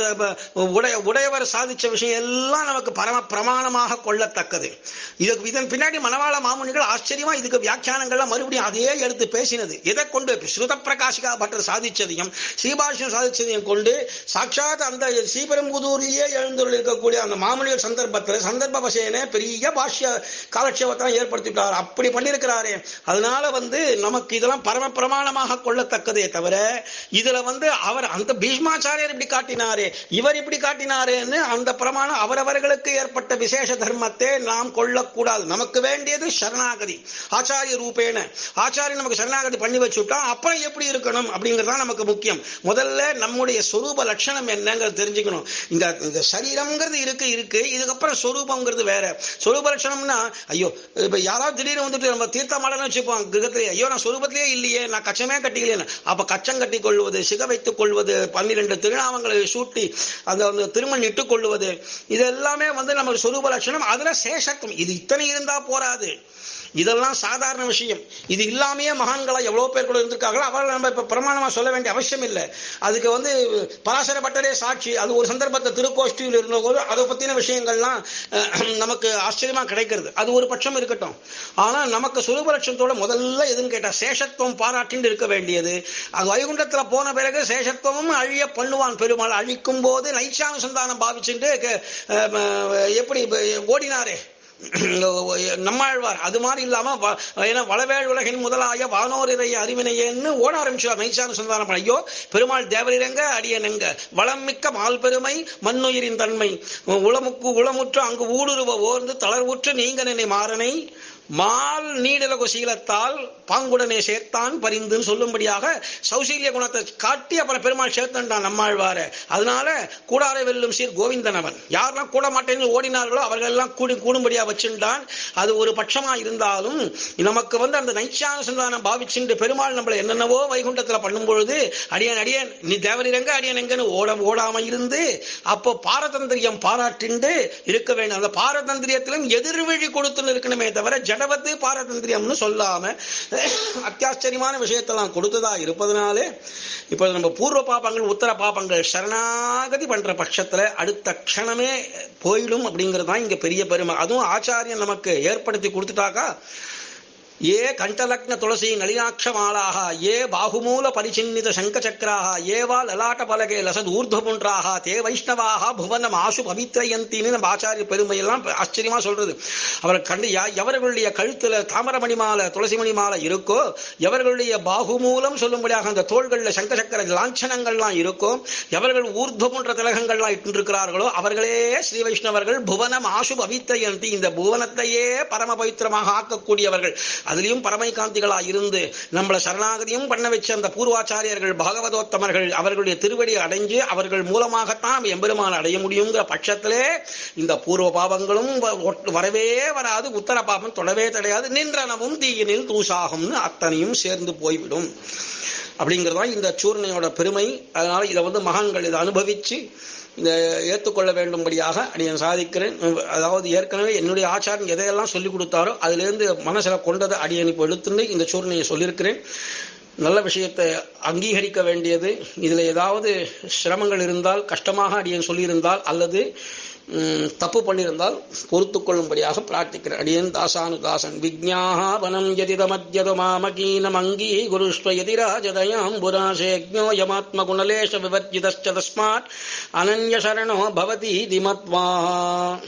A: உடையவர் சாதிச்ச விஷயம் எல்லாம் நமக்கு பரம பிரமாணமாக கொள்ளத்தக்கது. இதன் பின்னாடி மணவாள மாமுனிகள் ஆச்சரியமா இதுக்கு வியாக்கியானங்கள்லாம் மறுபடியும் அதையே எடுத்து பேசினது. எதை கொண்டு ஸ்ருத பிரகாஷிகா பட்டர் சாதிச்சதையும் ஸ்ரீபாஷ்யம் சாதிச்சதையும் கொண்டு சாட்சாத் அந்த ஸ்ரீபெரும்புதூரிலேயே எழுந்துள்ள இருக்கக்கூடிய அந்த மாமுனிகள் சந்தர்ப்ப வசேனே பெரிய பாஷ்ய காலட்சேபத்தை ஏற்படுத்திட்டார். அப்படி பண்ணிருக்கிறாரே. அதனால வந்து நமக்கு இதெல்லாம் பரம பிரமாணமாக கொள்ளத்தக்கதே தவிர இதுல வந்து அவர் அந்த பீஷ்மாச்சாரியர் இப்படி காட்டினாரே இவர் இப்படி காட்டினாரேன்னு அந்த பிரமாணம் அவரவர்களுக்கு ஏற்பட்ட விசேஷ தர்மத்தை நாம் கொள்ளக்கூடாது. நமக்கு வேண்டியது சரணாகதி ஆச்சாரிய ரூபேன. ஆச்சாரிய நமக்கு சரணாகதி பண்ணி வச்சுட்டா அப்புறம் எப்படி இருக்கணும் அப்படிங்கிறதா நமக்கு முக்கியம். முதல்ல நம்முடைய சொரூப லட்சணம் என்னங்கிறது தெரிஞ்சுக்கணும். இந்த சரீரம்ங்கிறது இருக்கு இதுக்கப்புறம் சொரூபம்ங்கிறது வேற. சொரூப லட்சணம்னா ஐயோ இப்ப யாராவது திடீர்னு வந்துட்டு நம்ம தீர்த்த மாடன்னு வச்சுப்போம் கிரகத்திலே, ஐயோ நான் சொரூபத்திலே இல்லையே, நான் கச்சமே கட்டிக்கலையே. அப்ப கச்சம் கட்டி கொள்வது, சிக வைத்துக் கொள்வது, 12 திருநாமங்களை சூட்டி அந்த திருமண் இட்டுக் கொள்வது, இது எல்லாமே வந்து நம்ம சொரூப லட்சணம். அதுல சேஷத்துவம் இது இத்தனை இருந்தா போராது. இதெல்லாம் சாதாரண விஷயம். இது இல்லாமையே மகான்களா எவ்வளவு பேர் கூட இருந்திருக்காங்களோ அவர்கள் நம்ம இப்ப பிரமாணமா சொல்ல வேண்டிய அவசியம் இல்லை. அதுக்கு வந்து பராசர பட்டரே சாட்சி. அது ஒரு சந்தர்ப்பத்தை திருக்கோஷ்டியில் இருந்தபோது அதை பத்தின விஷயங்கள்லாம் நமக்கு ஆச்சரியமா கிடைக்கிறது. அது ஒரு பட்சம் இருக்கட்டும். ஆனா நமக்கு சுரூப லட்சணத்தோட முதல்ல எதுன்னு கேட்டா சேஷத்துவம் பாராட்டின்னு இருக்க வேண்டியது. அது வைகுண்டத்துல போன பிறகு சேஷத்துவமும் அழிய பண்ணுவான் பெருமாள். அழிக்கும் போது நைச்சானுசந்தானம் பாவிச்சுட்டு எப்படி ஓடினாரே நம்மாழ்வார், அது மாதிரி இல்லாம வளவேள் உலகின் முதலாய வானோரிரைய அறிவினையன்னு ஓட ஆரம்பிச்சார் நைச்சானுசந்தானம். ஐயோ பெருமாள் தேவரிரங்க அடியனங்க வளம் மிக்க மால் பெருமை மண்ணுயிரின் தன்மை உளமுற்று அங்கு ஊடுருவ ஓர்ந்து தளர்வுற்று நீங்க நினை மாறனை மால் நீடலகு சீலத்தால் பாங்குடனே சேர்த்தான் பரிந்துன்னு சொல்லும்படியாக சௌசீல்ய குணத்தை காட்டி அப்புறம் பெருமாள் சேர்த்தான் நம்மாழ்வார. அதனால கூடாரை வெல்லும் சீர் கோவிந்தன் அவன். யாரெல்லாம் கூட மாட்டேன்னு ஓடினார்களோ அவர்கள் எல்லாம் கூடும்படியா வச்சுட்டான். அது ஒரு பட்சமா இருந்தாலும் நமக்கு வந்து அந்த நைச்சானுசந்தானம் பாவிச்சுட்டு பெருமாள் நம்மளை என்னென்னவோ வைகுண்டத்துல பண்ணும் பொழுது அடியன் நீ தேவரிரங்க அடியன் எங்கன்னு ஓடாம இருந்து அப்போ பாரதந்திரியம் பாராட்டிண்டு இருக்க வேண்டும். அந்த பாரதந்திரியத்திலும் எதிர்வழி கொடுத்துன்னு இருக்கணுமே தவிர ஜடவத்து பாரதந்திரியம்னு சொல்லாம அத்தியாச்சரியமான விஷயத்தெல்லாம் கொடுத்ததா இருப்பதனாலே இப்ப நம்ம பூர்வ பாபங்கள் உத்தர பாபங்கள் சரணாகதி பண்ற பட்சத்துல அடுத்த க்ஷணமே போயிடும் அப்படிங்கறதுதான் இங்க பெரிய பெருமை. அதுவும் ஆச்சாரியன் நமக்கு ஏற்படுத்தி கொடுத்துட்டாக்கா ஏ கண்டலக்ன துளசி நளினாட்சமாலாக ஏ பாகுமூல பரிச்சின்னித சங்கச்சக்கராக ஏவா லலாட்ட பலகே லசத் ஊர்துவபுன்றாக தே வைஷ்ணவாக புவனம் ஆசு பவித்ரயந்தின்னு நம்ம ஆச்சாரிய பெருமையெல்லாம் ஆச்சரியமா சொல்றது. அவர் கண்டு எவர்களுடைய கழுத்துல தாமரமணி மாலை துளசி மணி மாலை இருக்கோ, எவர்களுடைய பாகுமூலம் சொல்லும்படியாக அந்த தோள்களில் சங்கச்சக்கர லாஞ்சனங்கள்லாம் இருக்கோ, எவர்கள் ஊர்துவபுன்ற திலகங்கள்லாம் இட்டிருக்கிறார்களோ அவர்களே ஸ்ரீ வைஷ்ணவர்கள். புவனம் ஆசு பவித்ரயந்தி, இந்த புவனத்தையே பரம பவித்திரமாக ஆக்கக்கூடியவர்கள். அதுலயும் பரமைகாந்திகளாக இருந்து நம்மளை சரணாகதியும் பண்ண வச்ச அந்த பூர்வாச்சாரியர்கள் பாகவதோத்தமர்கள் அவர்களுடைய திருவடி அடைஞ்சு அவர்கள் மூலமாகத்தான் எம்பெருமான் அடைய முடியுங்கிற பட்சத்திலே இந்த பூர்வ பாவங்களும் வரவே வராது, உத்தர பாபம் தொடவே தடையாது, நின்றனவும் தீயினில் தூசாகும்னு அத்தனையும் சேர்ந்து போய்விடும். அப்படிங்கிறதான் இந்த சூர்ணையோட பெருமை. அதனால இதை மகான்கள் இதை அனுபவிச்சு இந்த ஏற்றுக்கொள்ள வேண்டும்படியாக அடியன் சாதிக்கிறேன். அதாவது ஏற்கனவே என்னுடைய ஆச்சாரம் எதையெல்லாம் சொல்லிக் கொடுத்தாரோ அதிலிருந்து மனசில் கொண்டதை அடியன் இப்போ எடுத்துட்டு இந்த சூர்ணையை சொல்லியிருக்கிறேன். நல்ல விஷயத்தை அங்கீகரிக்க வேண்டியது. இதில் ஏதாவது சிரமங்கள் இருந்தால், கஷ்டமாக அடியன் சொல்லியிருந்தால் அல்லது தப்பு பண்ணியிருந்தால் பொறுத்து கொள்ளும்படியாக பிரார்த்திக்கிறேன். அடியன் தாசானுதாசன். விஜ்ஞாபனம் யதிதமத்யது மாமகீனம் அங்கீ குருஷ்வ யதிராஜதயாம் புராசேஜ்ஞோ யமாத்ம குணலேஷ விவர்ஜிதஸ்ச தஸ்மாத் அனன்ய சரணோ பவதி திமத்வா.